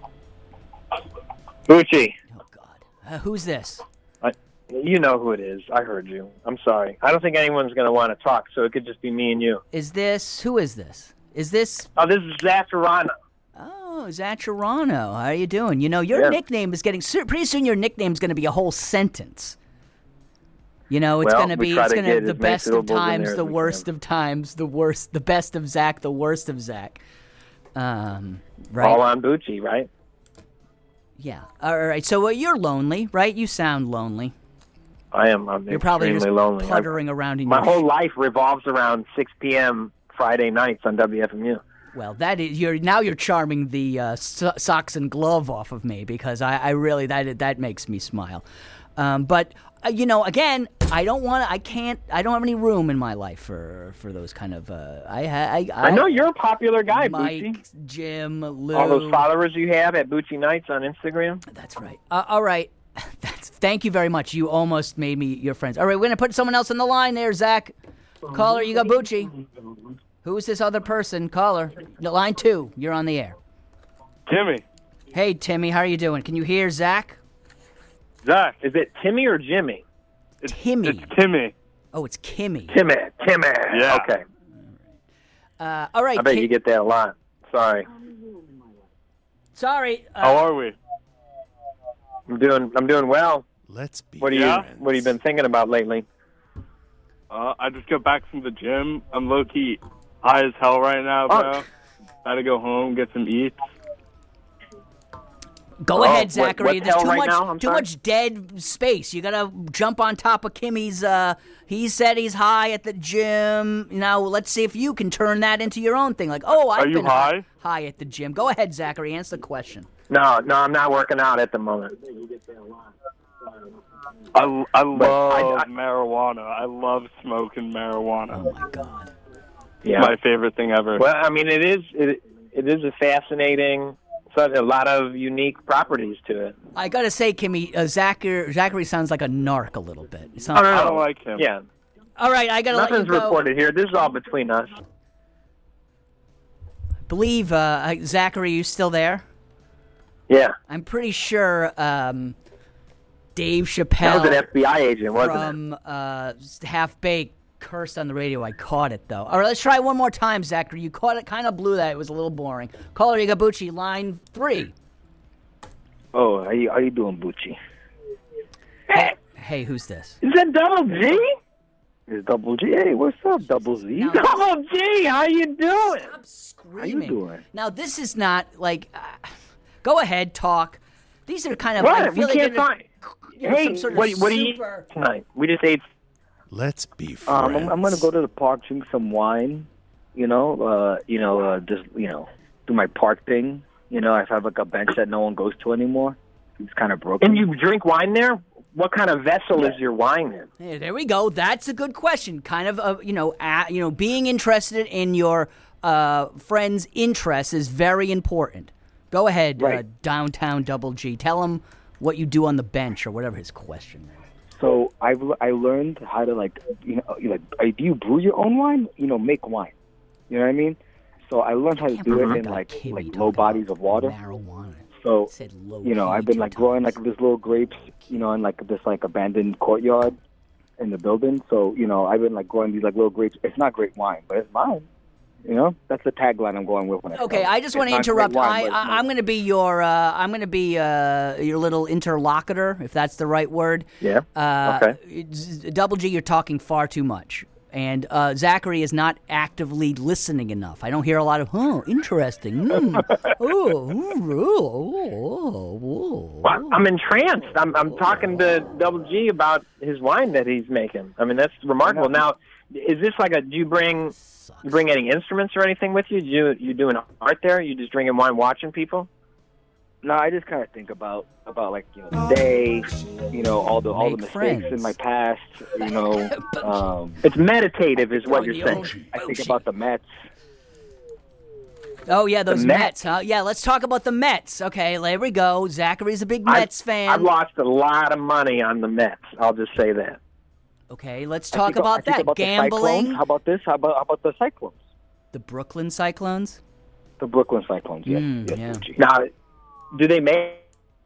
Bucci. Oh, God. Who's this? You know who it is. I heard you. I'm sorry. I don't think anyone's going to want to talk, so it could just be me and you. Who is this? Oh, this is Zacharano. Oh, Zacharano. How are you doing? Your nickname is getting... Pretty soon your nickname's going to be a whole sentence. It's going to be the best of times, the worst of times, the best of Zach, the worst of Zach. Right? All on Bucci, right? Yeah. All right. So you're lonely, right? You sound lonely. I am. You're probably just lonely. Puttering around in my whole life revolves around 6 p.m. Friday nights on WFMU. Well, you're charming the socks and glove off of me because I really that makes me smile. But again, I don't have any room in my life for those kind of. I know you're a popular guy, Mike, Bucci. Jim, Lou. All those followers you have at Bucci Nights on Instagram. That's right. All right. Thank you very much. You almost made me your friends. All right, we're going to put someone else on the line there, Zach. Caller, you got Bucci. Who is this other person? Caller. Line 2, you're on the air. Timmy. Hey, Timmy, how are you doing? Can you hear Zach? Zach. Is it Timmy or Jimmy? Timmy. It's Timmy. Oh, it's Kimmy. Timmy. Yeah. Okay. All right. I bet you get that a lot. Sorry. How are we? I'm doing well. Let's be What have you been thinking about lately? I just got back from the gym. I'm low-key high as hell right now, bro. Gotta go home, get some eats. Go ahead, Zachary. There's too much dead space. You gotta jump on top of Kimmy's. He said he's high at the gym. Now let's see if you can turn that into your own thing. I've been high? High at the gym. Go ahead, Zachary. Answer the question. No, I'm not working out at the moment. I love marijuana. I love smoking marijuana. Oh my God. Yeah. My favorite thing ever. Well, I mean, it is a fascinating. A lot of unique properties to it. I gotta say, Kimmy, Zachary sounds like a narc a little bit. I don't like him. Yeah. All right, I gotta let you go. Nothing's reported here. This is all between us. I believe, Zachary, you still there? Yeah. I'm pretty sure Dave Chappelle. That was an FBI agent, wasn't it? From Half Baked cursed on the radio. I caught it, though. All right, let's try one more time, Zachary. You caught it, kind of blew that. It was a little boring. Caller, you got Bucci, line 3. Oh, how you doing, Bucci? Hey, who's this? Is that Double G? It's Double G. Hey, what's up, Double Z? Now, Double G, how you doing? Stop screaming. How you doing? Now, this is not like... go ahead, talk. These are kind of... What? I feel we can't find... Hey, some sort of what do you eat tonight? We just ate... Let's be friends. I'm gonna go to the park, drink some wine. Just do my park thing. I have like a bench that no one goes to anymore. It's kind of broken. And you drink wine there? what kind of vessel is your wine in? Yeah, there we go. That's a good question. Kind of, being interested in your friend's interests is very important. Go ahead, Downtown Double G. Tell him what you do on the bench or whatever his question is. So I learned how to do you brew your own wine? Make wine. You know what I mean? So I learned how to do it in like low bodies of water. Marijuana. So I've been like growing like these little grapes, in like this like abandoned courtyard in the building. So I've been like growing these like little grapes. It's not great wine, but it's mine. That's the tagline I'm going with when I. Okay, I just want to interrupt. I'm going to be your little interlocutor, if that's the right word. Yeah. Okay. Double G, you're talking far too much, and Zachary is not actively listening enough. I don't hear a lot of interesting. I'm entranced. I'm talking to Double G about his wine that he's making. I mean, that's remarkable. Now, is this like do you bring any instruments or anything with you? You doing art there? You just drinking wine, watching people? No, I just kind of think about like the day, all the mistakes in my past. It's meditative, is what you're saying. I think about the Mets. Oh yeah, those Mets, huh? Yeah, let's talk about the Mets. Okay, there we go. Zachary's a big Mets fan. I've lost a lot of money on the Mets. I'll just say that. Okay, let's talk about that. Gambling. How about this? How about the Cyclones? The Brooklyn Cyclones? The Brooklyn Cyclones, yes. Yeah. Now, do they make...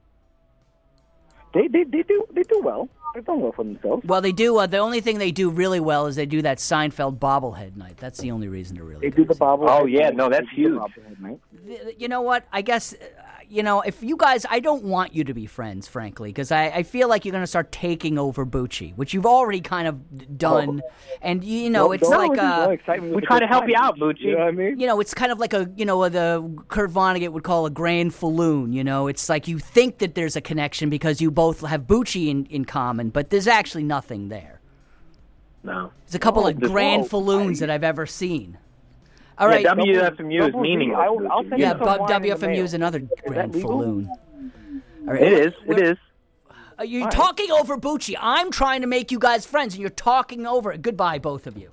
They do well. They've done well for themselves. Well, they do. The only thing they do really well is they do that Seinfeld bobblehead night. That's the only reason to really do the bobblehead. Oh, yeah. No, that's huge. You know what? I guess... if you guys, I don't want you to be friends, frankly, because I feel like you're going to start taking over Bucci, which you've already kind of done. And, it's like we try to help you out, Bucci. You know what I mean? It's kind of like what the Kurt Vonnegut would call a grand falloon. It's like you think that there's a connection because you both have Bucci in common, but there's actually nothing there. No. There's a couple of grand falloons that I've ever seen. All right. WFMU is meaningless. WFMU is another grand falloon. All right. It is. You're talking over Bucci. I'm trying to make you guys friends, and you're talking over it. Goodbye, both of you.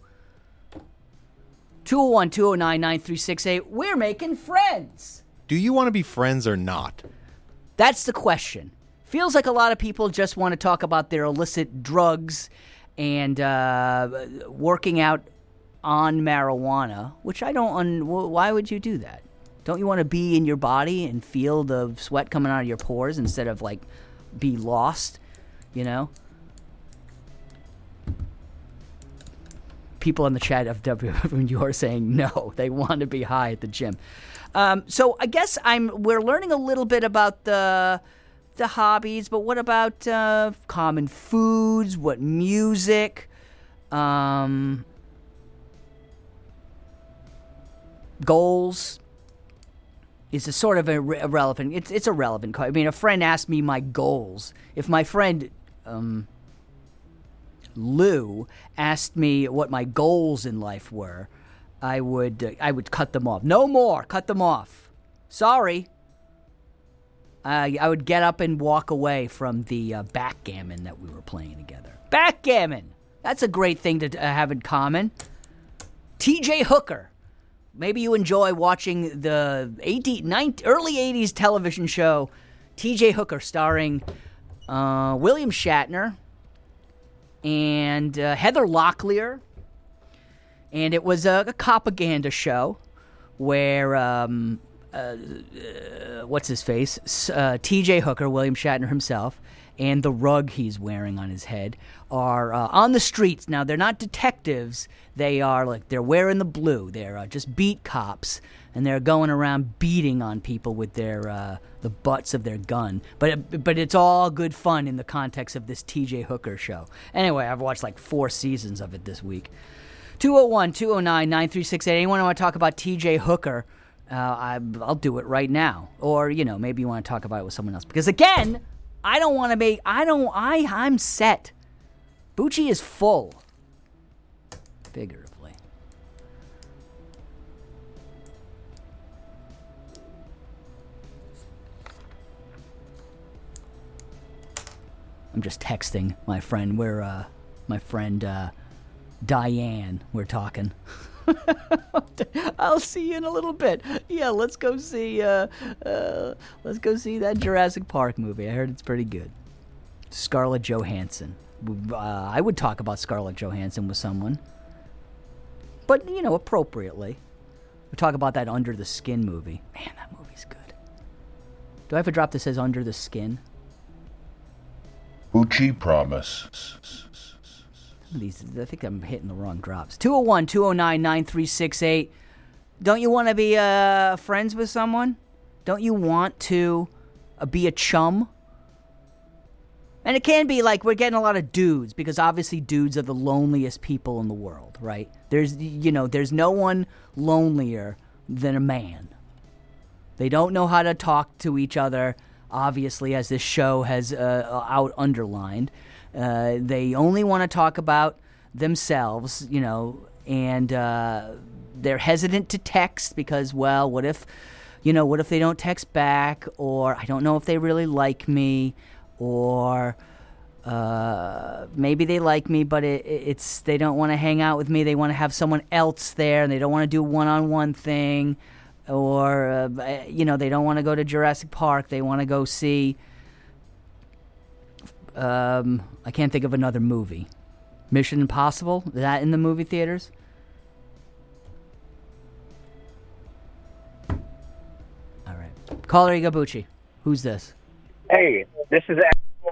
201-209-9368. We're making friends. Do you want to be friends or not? That's the question. Feels like a lot of people just want to talk about their illicit drugs and working out on marijuana, which I don't. Why would you do that? Don't you want to be in your body and feel the sweat coming out of your pores instead of like be lost? People in the chat of WFMU are saying no, they want to be high at the gym. So I guess we're learning a little bit about the hobbies, but what about common foods? What music? Goals is a sort of irrelevant. It's irrelevant. I mean, a friend asked me my goals. If my friend Lou asked me what my goals in life were, I would cut them off. No more. Cut them off. Sorry. I would get up and walk away from the backgammon that we were playing together. Backgammon. That's a great thing to have in common. T.J. Hooker. Maybe you enjoy watching the early 80s television show T.J. Hooker, starring William Shatner and Heather Locklear. And it was a propaganda show where, what's his face? T.J. Hooker, William Shatner himself, and the rug he's wearing on his head are on the streets. Now, they're not detectives. They're wearing the blue. They're just beat cops, and they're going around beating on people with the butts of their gun. But it's all good fun in the context of this T.J. Hooker show. Anyway, I've watched like 4 seasons of it this week. 201-209-9368. Anyone want to talk about T.J. Hooker? I'll do it right now. Or, maybe you want to talk about it with someone else. Because again, I'm set. Bucci is full. Figuratively. I'm just texting my friend. My friend Diane. We're talking. I'll see you in a little bit. Yeah, let's go see that Jurassic Park movie. I heard it's pretty good. Scarlett Johansson. I would talk about Scarlett Johansson with someone, but appropriately. We talk about that Under the Skin movie. Man, that movie's good. Do I have a drop that says Under the Skin? Bucci promise. These, I think I'm hitting the wrong drops. 201-209-9368. Don't you want to be friends with someone? Don't you want to be a chum? And it can be like we're getting a lot of dudes, because obviously dudes are the loneliest people in the world, right? There's no one lonelier than a man. They don't know how to talk to each other, obviously, as this show has underlined. They only want to talk about themselves, and they're hesitant to text because, well, what if they don't text back, or I don't know if they really like me, or maybe they like me, but it's they don't want to hang out with me. They want to have someone else there, and they don't want to do a one-on-one thing, or they don't want to go to Jurassic Park. They want to go see. I can't think of another movie. Mission Impossible? Is that in the movie theaters? All right. Caller Igabuchi. Who's this? Hey, this is...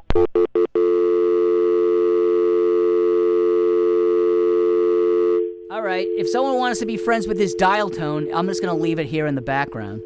All right. If someone wants to be friends with this dial tone, I'm just going to leave it here in the background.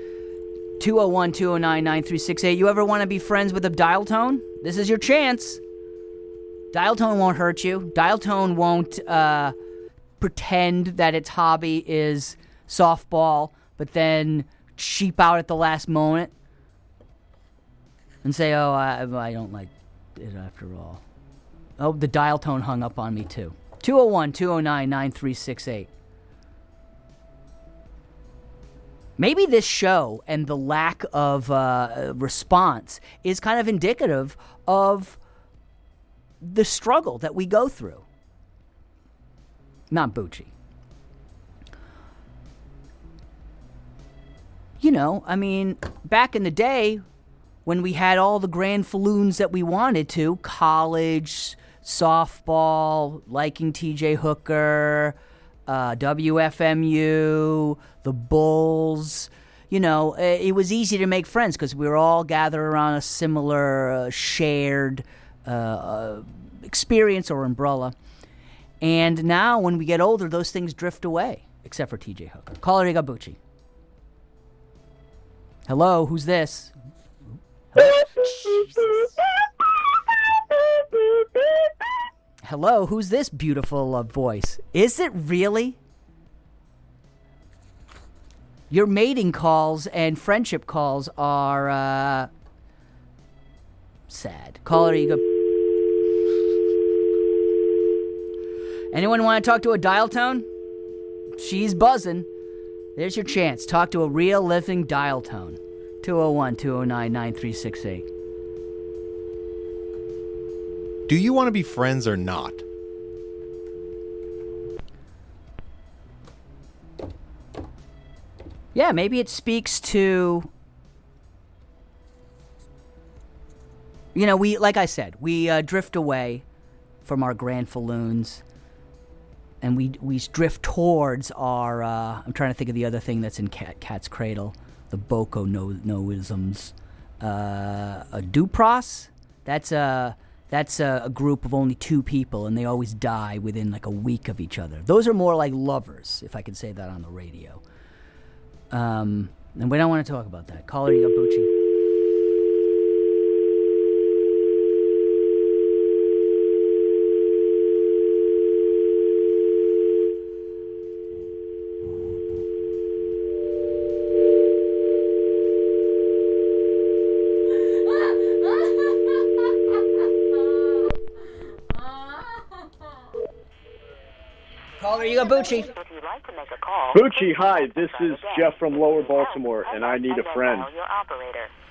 201-209-9368. You ever want to be friends with a dial tone? This is your chance. Dial tone won't hurt you. Dial tone won't pretend that its hobby is softball, but then cheap out at the last moment and say, oh, I don't like it after all. Oh, the dial tone hung up on me too. 201-209-9368. Maybe this show and the lack of response is kind of indicative of the struggle that we go through. Not Bucci. Back in the day when we had all the Granfalloons that we wanted to, college, softball, liking TJ Hooker, WFMU, the Bulls, it was easy to make friends because we were all gathered around a similar shared experience or umbrella. And now when we get older, those things drift away, except for TJ Hooker. Caller Igabuchi. Hello, who's this? Hello, who's this beautiful voice? Is it really? Your mating calls and friendship calls are sad. Caller Ego. Anyone want to talk to a dial tone? She's buzzing. There's your chance. Talk to a real living dial tone. 201-209-9368. Do you want to be friends or not? Yeah, maybe it speaks to, like I said, we drift away from our Granfalloons, and we drift towards our, I'm trying to think of the other thing that's in Cat's Cradle, the Boko Noisms. A Dupras? That's a group of only two people, and they always die within like a week of each other. Those are more like lovers, if I can say that on the radio. And we don't want to talk about that. Caller Igabuchi. Caller Igabuchi. Bucci, hi, this is Jeff from Lower Baltimore, and I need a friend.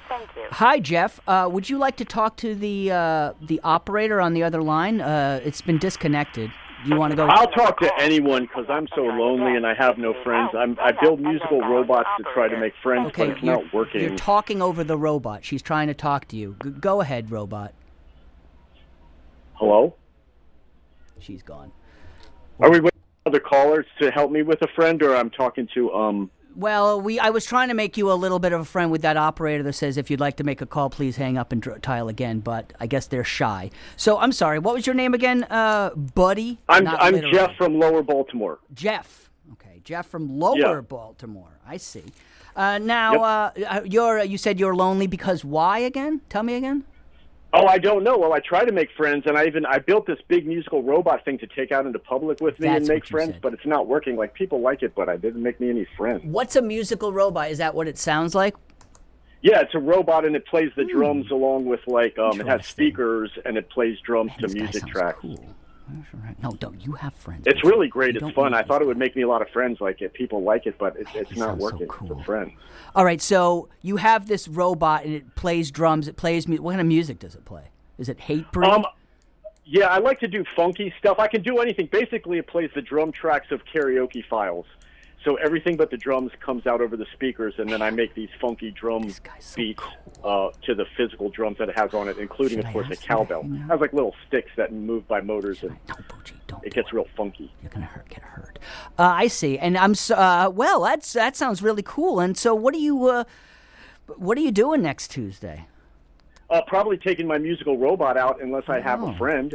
thank you. Hi, Jeff. Would you like to talk to the operator on the other line? It's been disconnected. Do you want to go? I'll talk to anyone because I'm so lonely and I have no friends. I build musical robots to try to make friends, but it's not working. You're talking over the robot. She's trying to talk to you. Go ahead, robot. Hello? She's gone. Are we waiting for other callers to help me with a friend, or I'm talking to Well, I was trying to make you a little bit of a friend with that operator that says if you'd like to make a call, please hang up and dial again. But I guess they're shy. So I'm sorry. What was your name again, buddy? I'm Jeff from Lower Baltimore. Jeff. Okay, Jeff from Lower Baltimore. I see. Now, you said you're lonely because why again? Tell me again. Oh, I don't know. Well, I try to make friends, and I built this big musical robot thing to take out into public with me and make friends, but it's not working. Like, people like it, but it didn't make me any friends. What's a musical robot? Is that what it sounds like? Yeah, it's a robot, and it plays the drums along with, like, it has speakers, and it plays drums to music tracks. Cool. No, don't. You have friends. It's really great. It's fun. I thought it would make me a lot of friends. Like, if people like it, but it's not working for friends. All right, so you have this robot, and it plays drums. It plays music. What kind of music does it play? Is it Hatebreed? Yeah, I like to do funky stuff. I can do anything. Basically, it plays the drum tracks of karaoke files. So everything but the drums comes out over the speakers, and then I make these funky drum beats to the physical drums that it has on it, including, of course, a cowbell. It has like little sticks that move by motors, and it gets real funky. You're gonna get hurt. I see, and I'm well. That sounds really cool. And so, what are you doing next Tuesday? Probably taking my musical robot out unless I have a friend.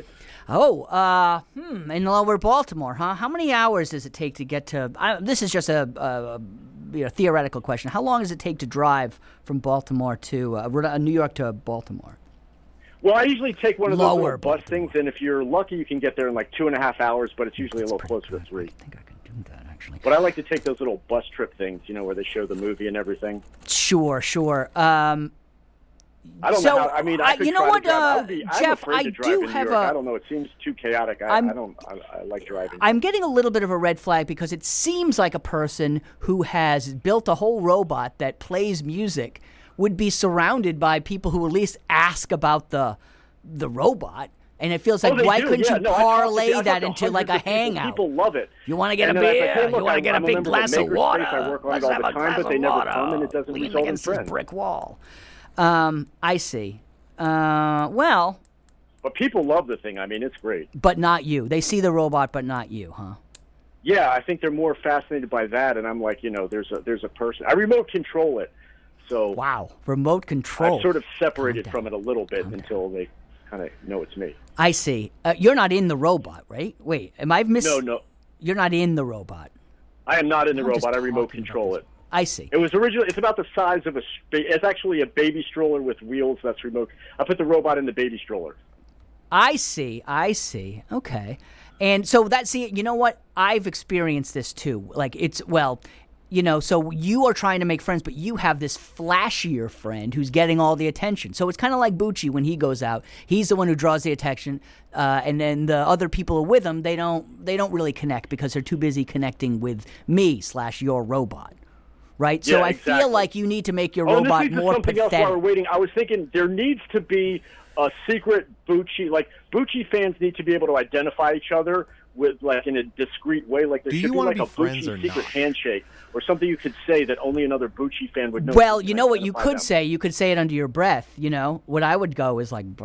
In Lower Baltimore, huh? How many hours does it take to get to? This is just a theoretical question. How long does it take to drive from Baltimore to New York to Baltimore? Well, I usually take one of those little bus things, and if you're lucky, you can get there in like 2.5 hours, but it's usually a little closer to 3. I think I can do that, actually. But I like to take those little bus trip things, where they show the movie and everything. Sure. I don't know how, I mean, I could try to drive. Jeff, I do have I don't know. It seems too chaotic. I like driving. I'm getting a little bit of a red flag because it seems like a person who has built a whole robot that plays music would be surrounded by people who at least ask about the robot. And it feels like, why couldn't you parlay that into like a hangout? People love it. You want to get a beer? You want to get a big glass of water? I work on it all the time, but they never come, and it doesn't result in friends. Brick wall. I see. Well. But people love the thing. I mean, it's great. But not you. They see the robot, but not you, huh? Yeah, I think they're more fascinated by that, and I'm like, there's a person. I remote control it, so. Wow, remote control. I've sort of separated from it a little bit until they kind of know it's me. I see. You're not in the robot, right? Wait, am I missing? No. You're not in the robot. I am not in the robot. I remote control it. I see. It was originally. It's about the size of it's actually a baby stroller with wheels. That's remote. I put the robot in the baby stroller. I see. Okay. And so you know what? I've experienced this too. Like so you are trying to make friends, but you have this flashier friend who's getting all the attention. So it's kind of like Bucci when he goes out. He's the one who draws the attention, and then the other people who are with him, they don't really connect because they're too busy connecting with me / your robot. Right? Yeah, so I feel like you need to make your robot more something pathetic. Else while we're waiting. I was thinking there needs to be a secret Bucci. Like, Bucci fans need to be able to identify each other with, like, in a discreet way. Like, there should be like a Bucci secret handshake or something you could say that only another Bucci fan would know. Well, you know what you could say? You could say it under your breath, What I would go is like,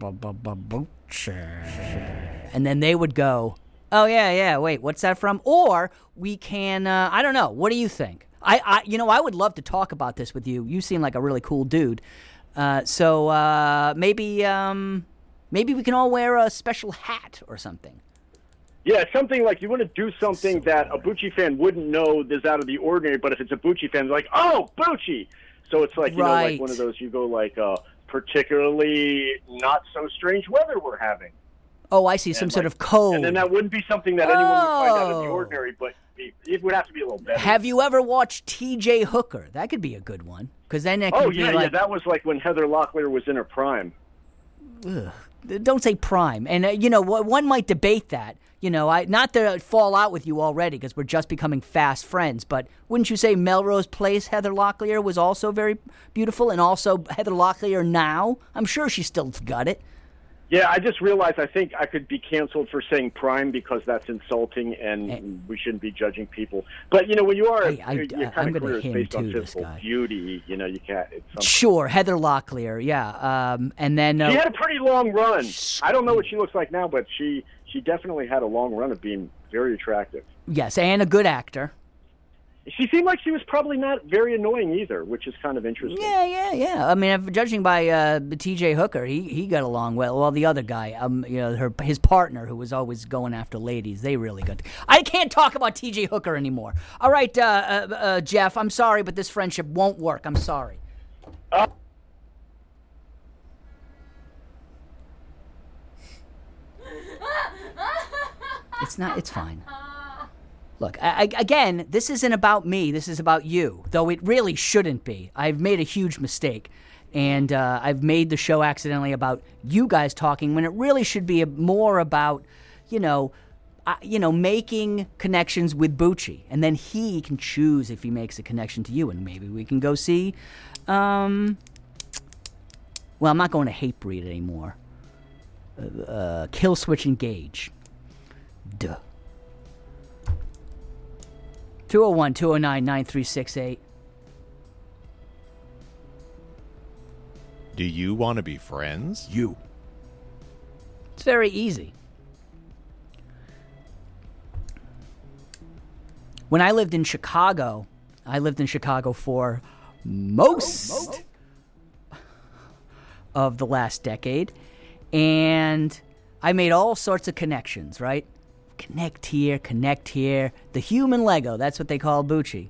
Bucci. And then they would go, oh, yeah, wait, what's that from? Or we can, I don't know. What do you think? I would love to talk about this with you. You seem like a really cool dude. So maybe we can all wear a special hat or something. Yeah, something like you want to do something that a Bucci fan wouldn't know is out of the ordinary, but if it's a Bucci fan, they're like, oh, Bucci! So it's like, like one of those, you go like, particularly not so strange weather we're having. Oh, I see, some sort of code. And then that wouldn't be something that anyone would find out of the ordinary, but it would have to be a little better. Have you ever watched T.J. Hooker? That could be a good one. Because then it could be yeah, that was like when Heather Locklear was in her prime. Ugh. Don't say prime. And, one might debate that. You know, not to fall out with you already because we're just becoming fast friends, but wouldn't you say Melrose Place, Heather Locklear, was also very beautiful, and also Heather Locklear now? I'm sure she still got it. Yeah, I just realized I think I could be canceled for saying prime because that's insulting, and we shouldn't be judging people. But, you know, when you are, your kind of career is based on physical beauty, you know, you can't. Sure, Heather Locklear, yeah. And then... she had a pretty long run. I don't know what she looks like now, but she definitely had a long run of being very attractive. Yes, and a good actor. She seemed like she was probably not very annoying either, which is kind of interesting. Yeah. I mean, judging by T.J. Hooker, he got along well. Well, the other guy, you know, his partner, who was always going after ladies, they really got. I can't talk about T.J. Hooker anymore. All right, Jeff, I'm sorry, but this friendship won't work. I'm sorry. It's not. It's fine. Look, again, this isn't about me. This is about you, though it really shouldn't be. I've made a huge mistake, and I've made the show accidentally about you guys talking when it really should be more about, making connections with Bucci, and then he can choose if he makes a connection to you, and maybe we can go see. Well, I'm not going to Hatebreed anymore. Kill Switch Engage. Duh. 201-209-9368. Do you want to be friends? You. It's very easy. When I lived in Chicago for most of the last decade, and I made all sorts of connections, right? Connect here. The human Lego, that's what they call Bucci.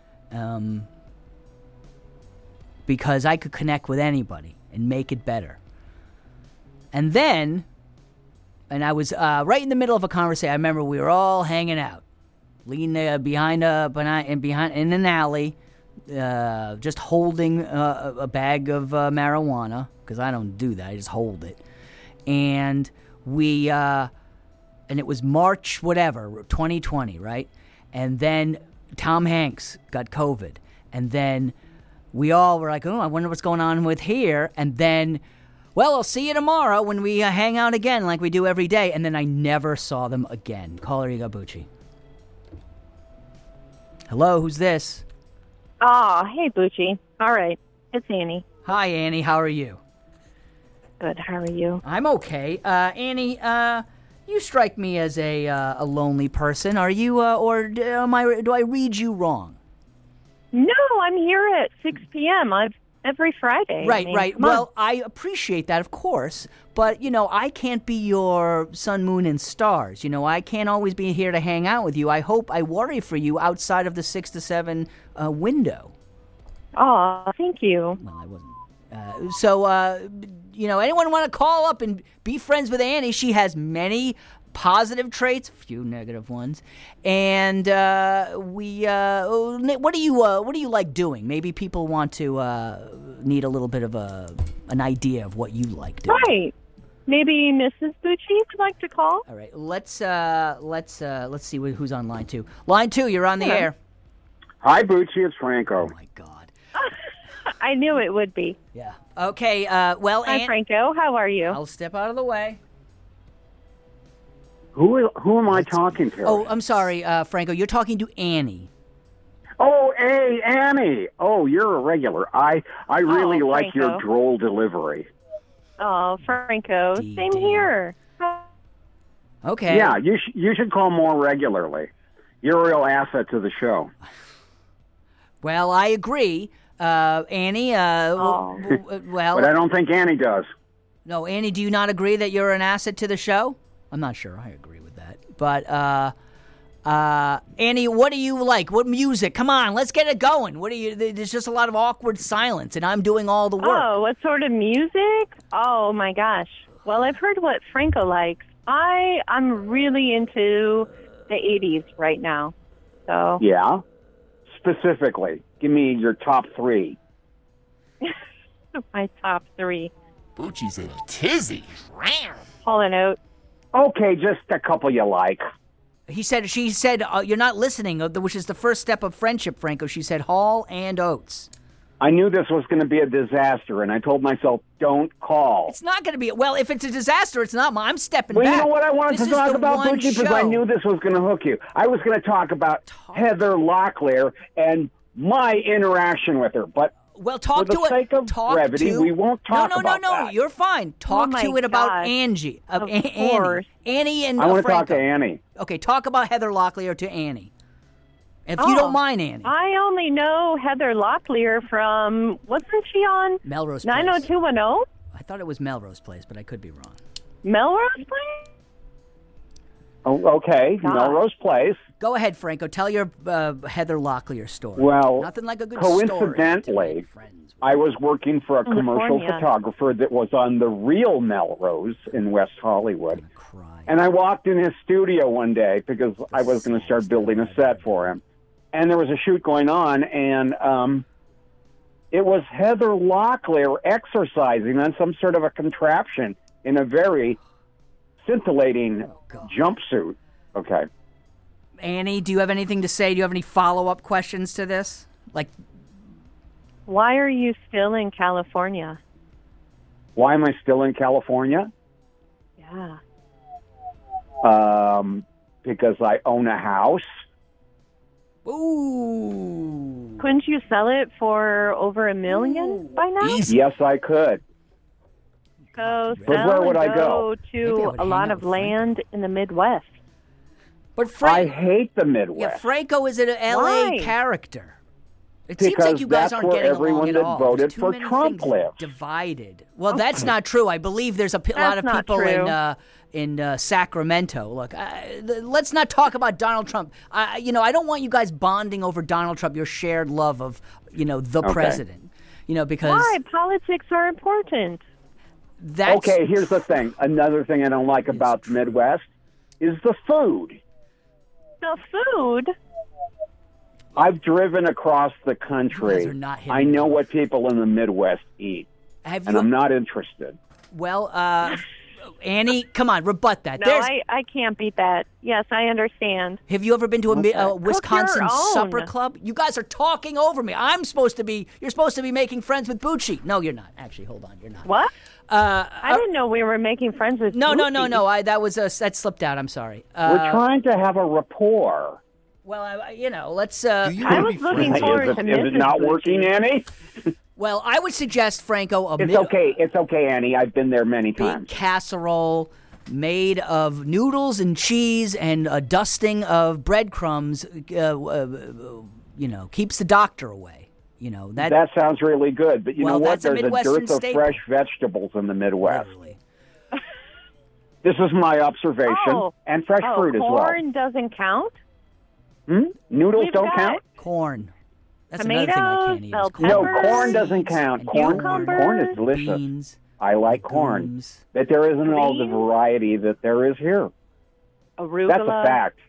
Because I could connect with anybody and make it better. And then, I was right in the middle of a conversation. I remember we were all hanging out, leaning behind in an alley, just holding a bag of marijuana, because I don't do that, I just hold it. And we... and it was March, 2020, right? And then Tom Hanks got COVID. And then we all were like, oh, I wonder what's going on with here. And then, well, I'll see you tomorrow when we hang out again like we do every day. And then I never saw them again. Caller, you got Bucci. Hello, who's this? Oh, hey, Bucci. All right, it's Annie. Hi, Annie. How are you? Good. How are you? I'm okay. Annie, you strike me as a lonely person. Are you, or do I read you wrong? No, I'm here at 6 p.m. Every Friday. Right. Well, I appreciate that, of course. But, I can't be your sun, moon, and stars. I can't always be here to hang out with you. I worry for you outside of the 6 to 7 window. Oh, thank you. Well, I wasn't. Anyone want to call up and be friends with Annie? She has many positive traits, few negative ones, and what do you like doing? Maybe people want to need a little bit of an idea of what you like doing. Right. Maybe Mrs. Bucci would like to call. All right. Let's see who's on line 2. Line 2, you're on the air. Hi, Bucci. It's Franco. Oh my God. I knew it would be. Yeah. Okay, well, Hi, Franco. How are you? I'll step out of the way. Who am I talking to? Oh, I'm sorry, Franco. You're talking to Annie. Oh, hey, Annie. Oh, you're a regular. I really like Franco. your droll delivery. Oh, Franco. Same here. Okay. Yeah, you should call more regularly. You're a real asset to the show. Well, I agree. Annie, well... But I don't think Annie does. No, Annie, do you not agree that you're an asset to the show? I'm not sure I agree with that. But, Annie, what do you like? What music? Come on, let's get it going. There's just a lot of awkward silence, and I'm doing all the work. Oh, what sort of music? Oh, my gosh. Well, I've heard what Franco likes. I'm really into the 80s right now. So Yeah? Specifically, give me your top 3. My top 3. Bucci's in a tizzy. Hall & Oates. Okay, just a couple you like. She said, you're not listening, which is the first step of friendship, Franco. She said Hall and Oates. I knew this was going to be a disaster, and I told myself, don't call. It's not going to be. Well, if it's a disaster, it's not. I'm stepping back. Well, you know what I wanted to talk about, Bucci, because I knew this was going to hook you. I was going to talk about Heather Locklear and my interaction with her, but well, talk for the to sake it. Of talk brevity, to. we won't talk about No. that. You're fine. Talk to it about Angie. Of course. Annie and I want to Franco. talk to Annie. Okay, talk about Heather Locklear to Annie. If you don't mind, Annie. I only know Heather Locklear from, wasn't she on? Melrose Place. 90210? I thought it was Melrose Place, but I could be wrong. Melrose Place? Oh, okay, Melrose Place. Go ahead, Franco. Tell your Heather Locklear story. Well, nothing like a good coincidentally, I was working for a commercial California. photographer that was on the real Melrose in West Hollywood. And I walked in his studio one day because I was going to start building a set for him. And there was a shoot going on, and it was Heather Locklear exercising on some sort of a contraption in a very scintillating jumpsuit. Okay. Annie, do you have anything to say? Do you have any follow-up questions to this? Like, why are you still in California? Why am I still in California? Yeah. Because I own a house. Ooh. Couldn't you sell it for over $1 million by now? Yes, I could. Go But sell where would and I go? to a lot of land in the Midwest. But I hate the Midwest. Yeah, Franco is an LA Why? character. It Because seems like you guys that's aren't where getting everyone along that at all. voted There's too for many Trump things lives. divided. Well, that's not true. I believe there's a lot of That's people not in Sacramento. Look, let's not talk about Donald Trump. I don't want you guys bonding over Donald Trump, your shared love of, the president. Because Why? Politics are important. that's Okay, here's the thing. Another thing I don't like about the Midwest is the food. The food? I've driven across the country. are not hitting I know what people in the Midwest eat, Have and you? I'm not interested. Well, Annie, come on, rebut that. No, I can't beat that. Yes, I understand. Have you ever been to a Wisconsin Cook your own. supper club? You guys are talking over me. You're supposed to be making friends with Bucci. No, you're not. Actually, hold on, you're not. What? I didn't know we were making friends with No. Bucci. That slipped out. I'm sorry. We're trying to have a rapport. Well, let's. I was looking forward to Is it not working, Annie? Well, I would suggest, Franco, It's okay. It's okay, Annie. I've been there many times. big casserole made of noodles and cheese and a dusting of breadcrumbs. Keeps the doctor away. That sounds really good, but you know what? that's a There's a Midwestern dearth of staple. fresh vegetables in the Midwest. This is my observation, and fresh fruit as well. Corn doesn't count? Noodles We've don't got count? Corn. That's Tomatoes, another thing I can't eat. bell is corn. No, peppers, corn doesn't count. Corn is delicious. Beans, I like corn. But there isn't all the Green. variety that there is here. arugula. That's a fact.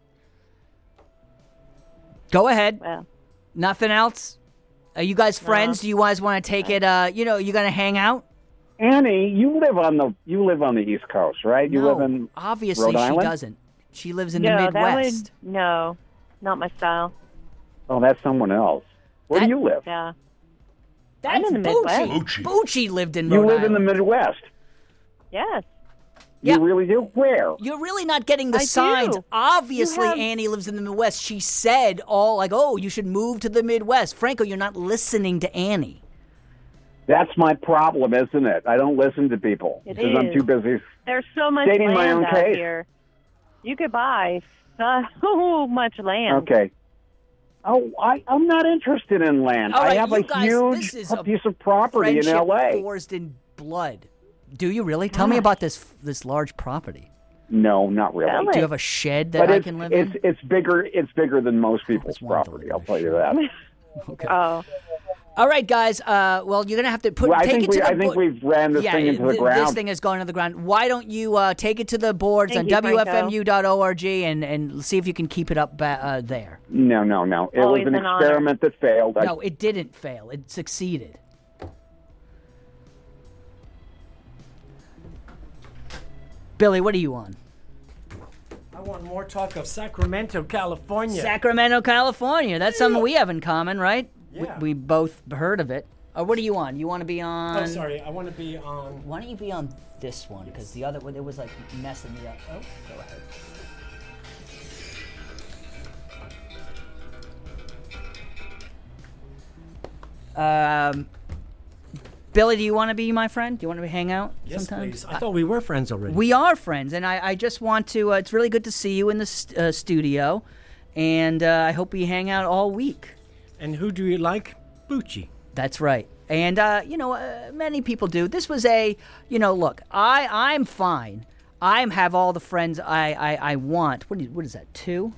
Go ahead. Well, Nothing else? Are you guys friends? Do you guys want to take it? You going to hang out? Annie, you live on the East Coast, right? You live in obviously Rhode she Island? doesn't. She lives in no, the Midwest. No, not my style. Oh, that's someone else. Where do you live? Yeah. That's I'm in the Bucci. Midwest. Bucci lived in You Rhode live in the Island. Midwest. Yes. You really do? Where? You're really not getting the I signs. do. Obviously, You have- Annie lives in the Midwest. She said you should move to the Midwest. Franco, you're not listening to Annie. That's my problem, isn't it? I don't listen to people It because I'm is. too busy. There's so much Stating my land own out case. here. You could buy so much land. Okay. Oh, I'm not interested in land. All right, I have you a guys, huge this is a piece of property in Friendship L.A. forged in blood. Do you really? Tell me about this large property. No, not really. Really? Do you have a shed that But I can live in? it's bigger. It's bigger than most people's property. I'll tell you that. Okay. Oh. All right, guys. Well, you're gonna have to Well, I take think it to the I think we've ran this thing into the This ground. thing has gone to the ground. Why don't you take it to the boards Thank on you, Franco. WFMU.org and see if you can keep it up there? No. It Always was an an honor. experiment that failed. No, it didn't fail. It succeeded. Billy, what are you on? I want more talk of Sacramento, California. Sacramento, California. That's something we have in common, right? Yeah. We both heard of it. What are you on? You want to be on... Oh, sorry. I want to be on... Why don't you be on this one? Because the other one, it was like messing me up. Oh, go ahead. Billy, do you want to be my friend? Do you want to hang out sometime? Please. I thought we were friends already. We are friends, and I just want to... it's really good to see you in the studio, and I hope we hang out all week. And who do you like? Bucci. That's right. And, many people do. This was look, I'm fine. I have all the friends I want. What is that, 2?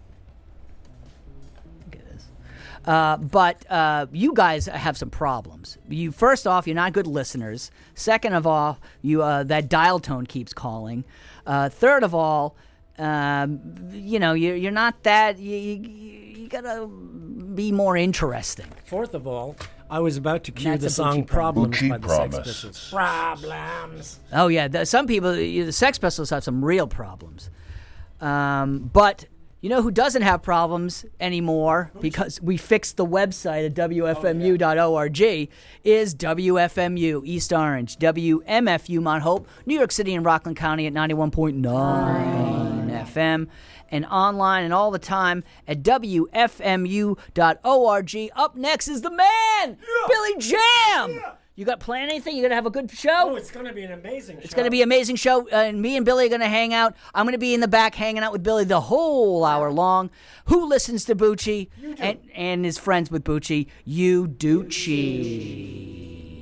But you guys have some problems. First off, you're not good listeners. Second of all, that dial tone keeps calling. Third of all, you're not that. You gotta be more interesting. Fourth of all, I was about to cue the song "Problems" by the Sex Pistols. Problems. Oh yeah, some people, the Sex Pistols have some real problems. But you know who doesn't have problems anymore because we fixed the website at WFMU.org is WFMU East Orange, WMFU Mount Hope, New York City and Rockland County at 91.9 FM, and online and all the time at WFMU.org. Up next is the man, Billy Jam. Yeah. You got planned anything? You gonna have a good show? Oh, it's gonna be an amazing show. It's gonna be an amazing show. And me and Billy are gonna hang out. I'm gonna be in the back hanging out with Billy the whole hour long. Who listens to Bucci and is friends with Bucci? You Ducci.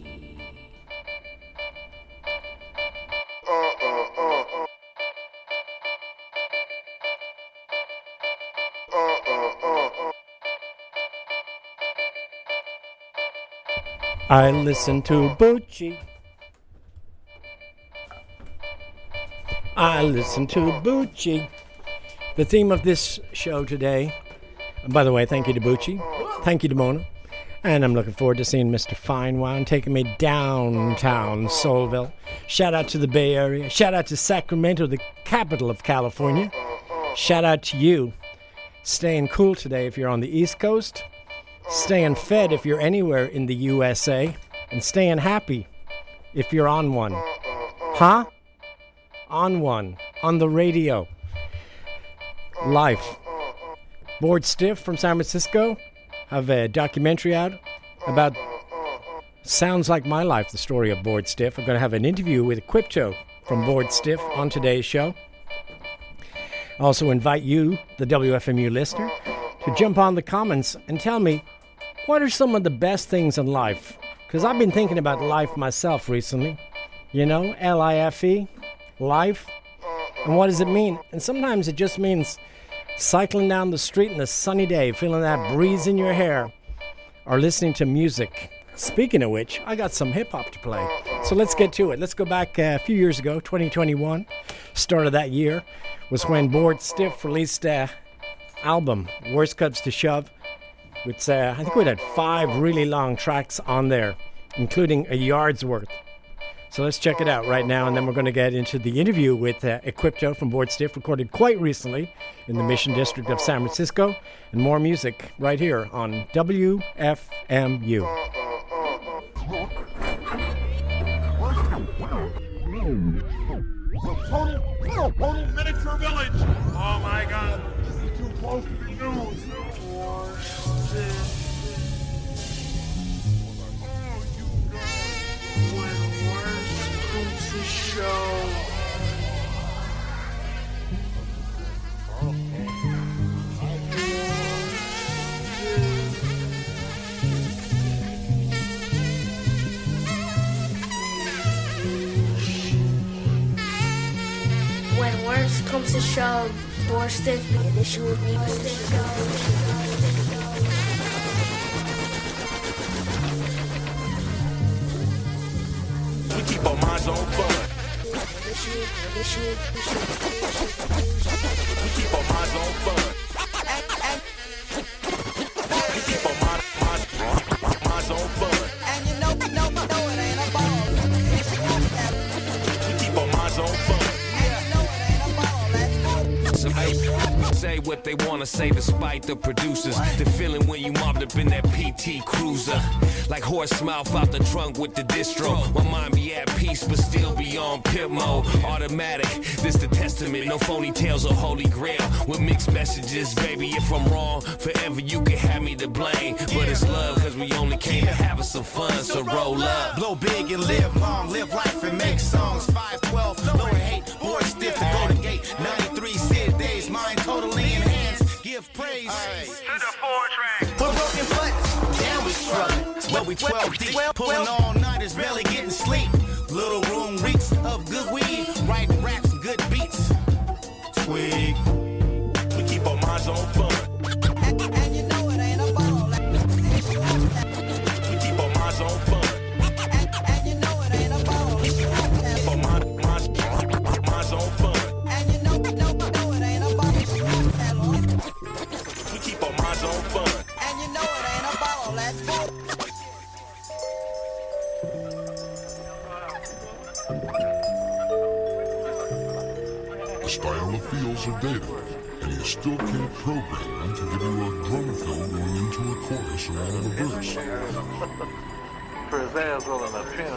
I listen to Bucci. I listen to Bucci. The theme of this show today, and by the way, thank you to Bucci, thank you to Mona, and I'm looking forward to seeing Mr. Finewound taking me downtown Soulville. Shout out to the Bay Area. Shout out to Sacramento, the capital of California. Shout out to you. Staying cool today if you're on the East Coast. Staying fed if you're anywhere in the USA, and staying happy if you're on one. Huh? On one. On the radio. Life. Bored Stiff from San Francisco have a documentary out about Sounds Like My Life, the story of Bored Stiff. I'm going to have an interview with Equipto from Bored Stiff on today's show. I also invite you, the WFMU listener, to jump on the comments and tell me, what are some of the best things in life? Because I've been thinking about life myself recently. You know, L-I-F-E, life. And what does it mean? And sometimes it just means cycling down the street on a sunny day, feeling that breeze in your hair, or listening to music. Speaking of which, I got some hip-hop to play. So let's get to it. Let's go back a few years ago, 2021. Start of that year was when Bored Stiff released an album, Worst Cuts to Shove. Which, I think we had 5 really long tracks on there, including a yard's worth. So let's check it out right now, and then we're going to get into the interview with Equipto from Bored Stiff, recorded quite recently in the Mission District of San Francisco, and more music right here on WFMU. Total miniature village. Oh my God, this is too close to the news. When worse comes to shove, Bored Stiff, the issue with me. We keep our minds on fun. We keep our minds on fun. We keep our minds on fun. And you know it ain't a ball. We keep our minds on fun. they wanna say despite the producers. The feeling when you mobbed up in that PT Cruiser. Like horse mouth out the trunk with the distro. My mind be at peace but still be on pimp mode. Automatic, this the testament. No phony tales or holy grail. With mixed messages, baby, if I'm wrong, forever you can have me to blame. But it's love, cause we only came to have us some fun, so roll up. Blow big and live long, live life and make songs. 512, lower hate, board stiff to Golden Gate. 93 Sid days, mind totally enhanced. Give praise to the 4-track. We're broken butts, down we struggling. Well, we 12 deep, pulling all nighters, barely getting sleep. Little room reeks of good weed, writing raps and good beats. Twig, we keep our minds on fun. And you know it ain't a ball. We keep our minds on fun. And you know it ain't a ball. Keep our minds on fun. And you know it ain't a ball. We keep our minds on fun. And you know it ain't a ball. Let's go. The style of fields are dated, and you still can't program them to give you a drum fill going into a chorus or out of a verse. For his ass rolling a pin.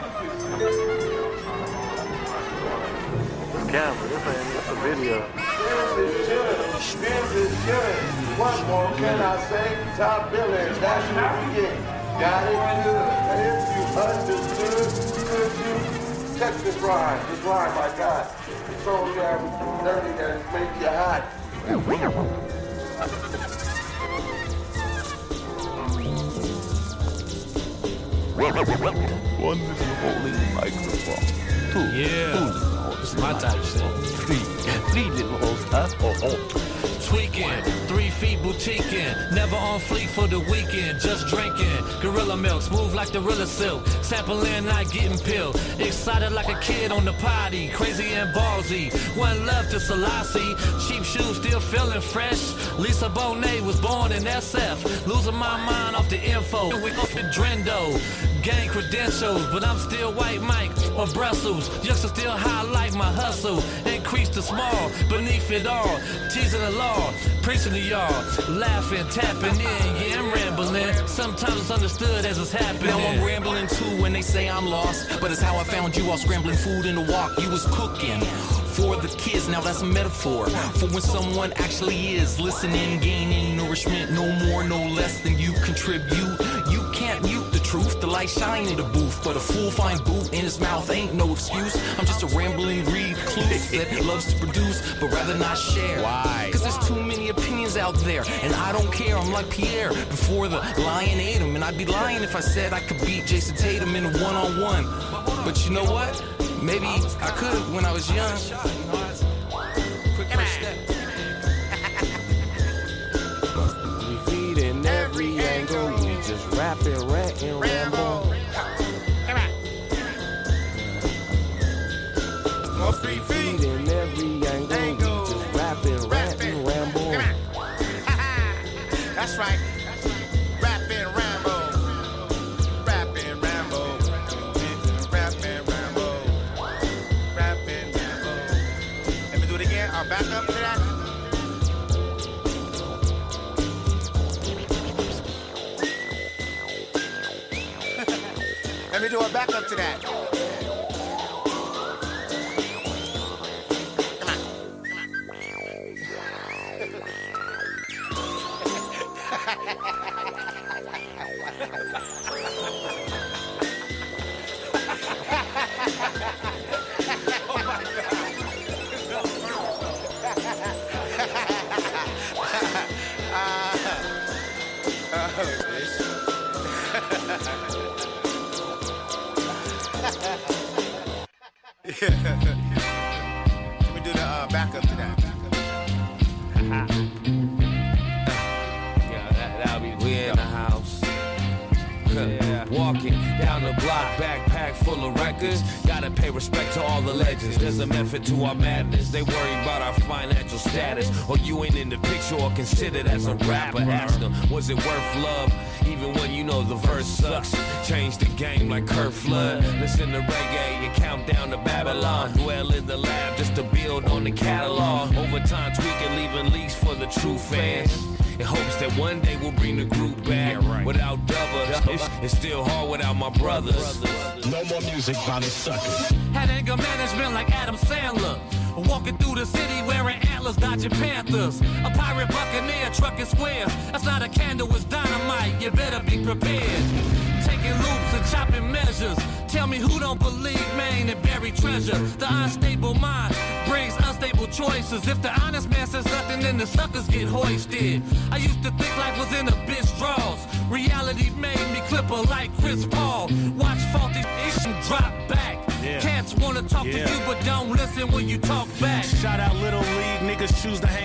This camera, this ain't just a video. This is chillin'. What more can I say? Top billing, that's what we get. Got it good. If you understood, could you check this rhyme? This rhyme, my God. It's so damn dirty that it makes you hot. One little hole in the microphone. Two. Yeah. It's my type shit. Three little holes, huh? Oh. Tweaking, 3 feet boutiquing, never on fleek for the weekend, just drinking. Gorilla milk, smooth like the Rilla silk, sampling, not getting pilled. Excited like a kid on the potty, crazy and ballsy. One love to Selassie, cheap shoes still feeling fresh. Lisa Bonet was born in SF, losing my mind off the info. We off the Drendo, gang credentials, but I'm still white Mike or Brussels. Just to still highlight my hustle, increase the small beneath it all, teasing the law. Preaching to y'all, laughing, tapping in, yeah, I'm rambling. Sometimes it's understood as it's happening. Now I'm rambling too when they say I'm lost, but it's how I found you while scrambling food in the walk. You was cooking for the kids, now that's a metaphor for when someone actually is listening, gaining nourishment, no more, no less than you contribute. You can't mute the truth, the light shine in the booth, but a fool find boot in his mouth ain't no excuse. I'm just a rambling recluse that loves to produce, but rather not share. Why? Cause there's too many opinions out there, and I don't care. I'm like Pierre before the lion ate him, and I'd be lying if I said I could beat Jason Tatum in a one-on-one. But you know what? Maybe I could when I was young. Quick first step. 3 feet in every angle, we just rapping, ranting, ramble. 3 feet in every angle, we just rapping, ranting, ramble. That's right. Rapping Rambo. Rapping Rambo. Rapping Rambo. Rapping Rambo. Let me do it again. I'll back up to that. Let me do a back up to that. Let me do the backup to that. Yeah, that'll be we in the house. Yeah. Walking down the block, backpack full of records. Gotta pay respect to all the legends. There's a method to our madness. They worry about our financial status. Or you ain't in the picture or considered as a rapper. Ask them, was it worth love? Even when you know the verse sucks. Change the game like Kurt Flood. Listen to reggae and count down to Babylon. Dwell in the lab just to build on the catalog. Over time tweaking, leaving leaks for the true fans. In hopes that one day we'll bring the group back. Without Dubba, it's still hard without my brothers. No more music by the suckers. Had anger management like Adam Sandler. Walking through the city wearing antlers, dodging panthers. A pirate buccaneer trucking squares. That's not a candle, it's dynamite. You better be prepared. Taking loops and chopping measures. Tell me who don't believe Maine and buried treasure. The unstable mind brings unstable choices. If the honest man says nothing, then the suckers get hoisted. I used to think life was in a bitch draws. Reality made me clipper like Chris Paul. Watch faulty ish and drop back. Cats wanna talk to you, but don't listen when you talk back. Shout out Little League, niggas choose to hang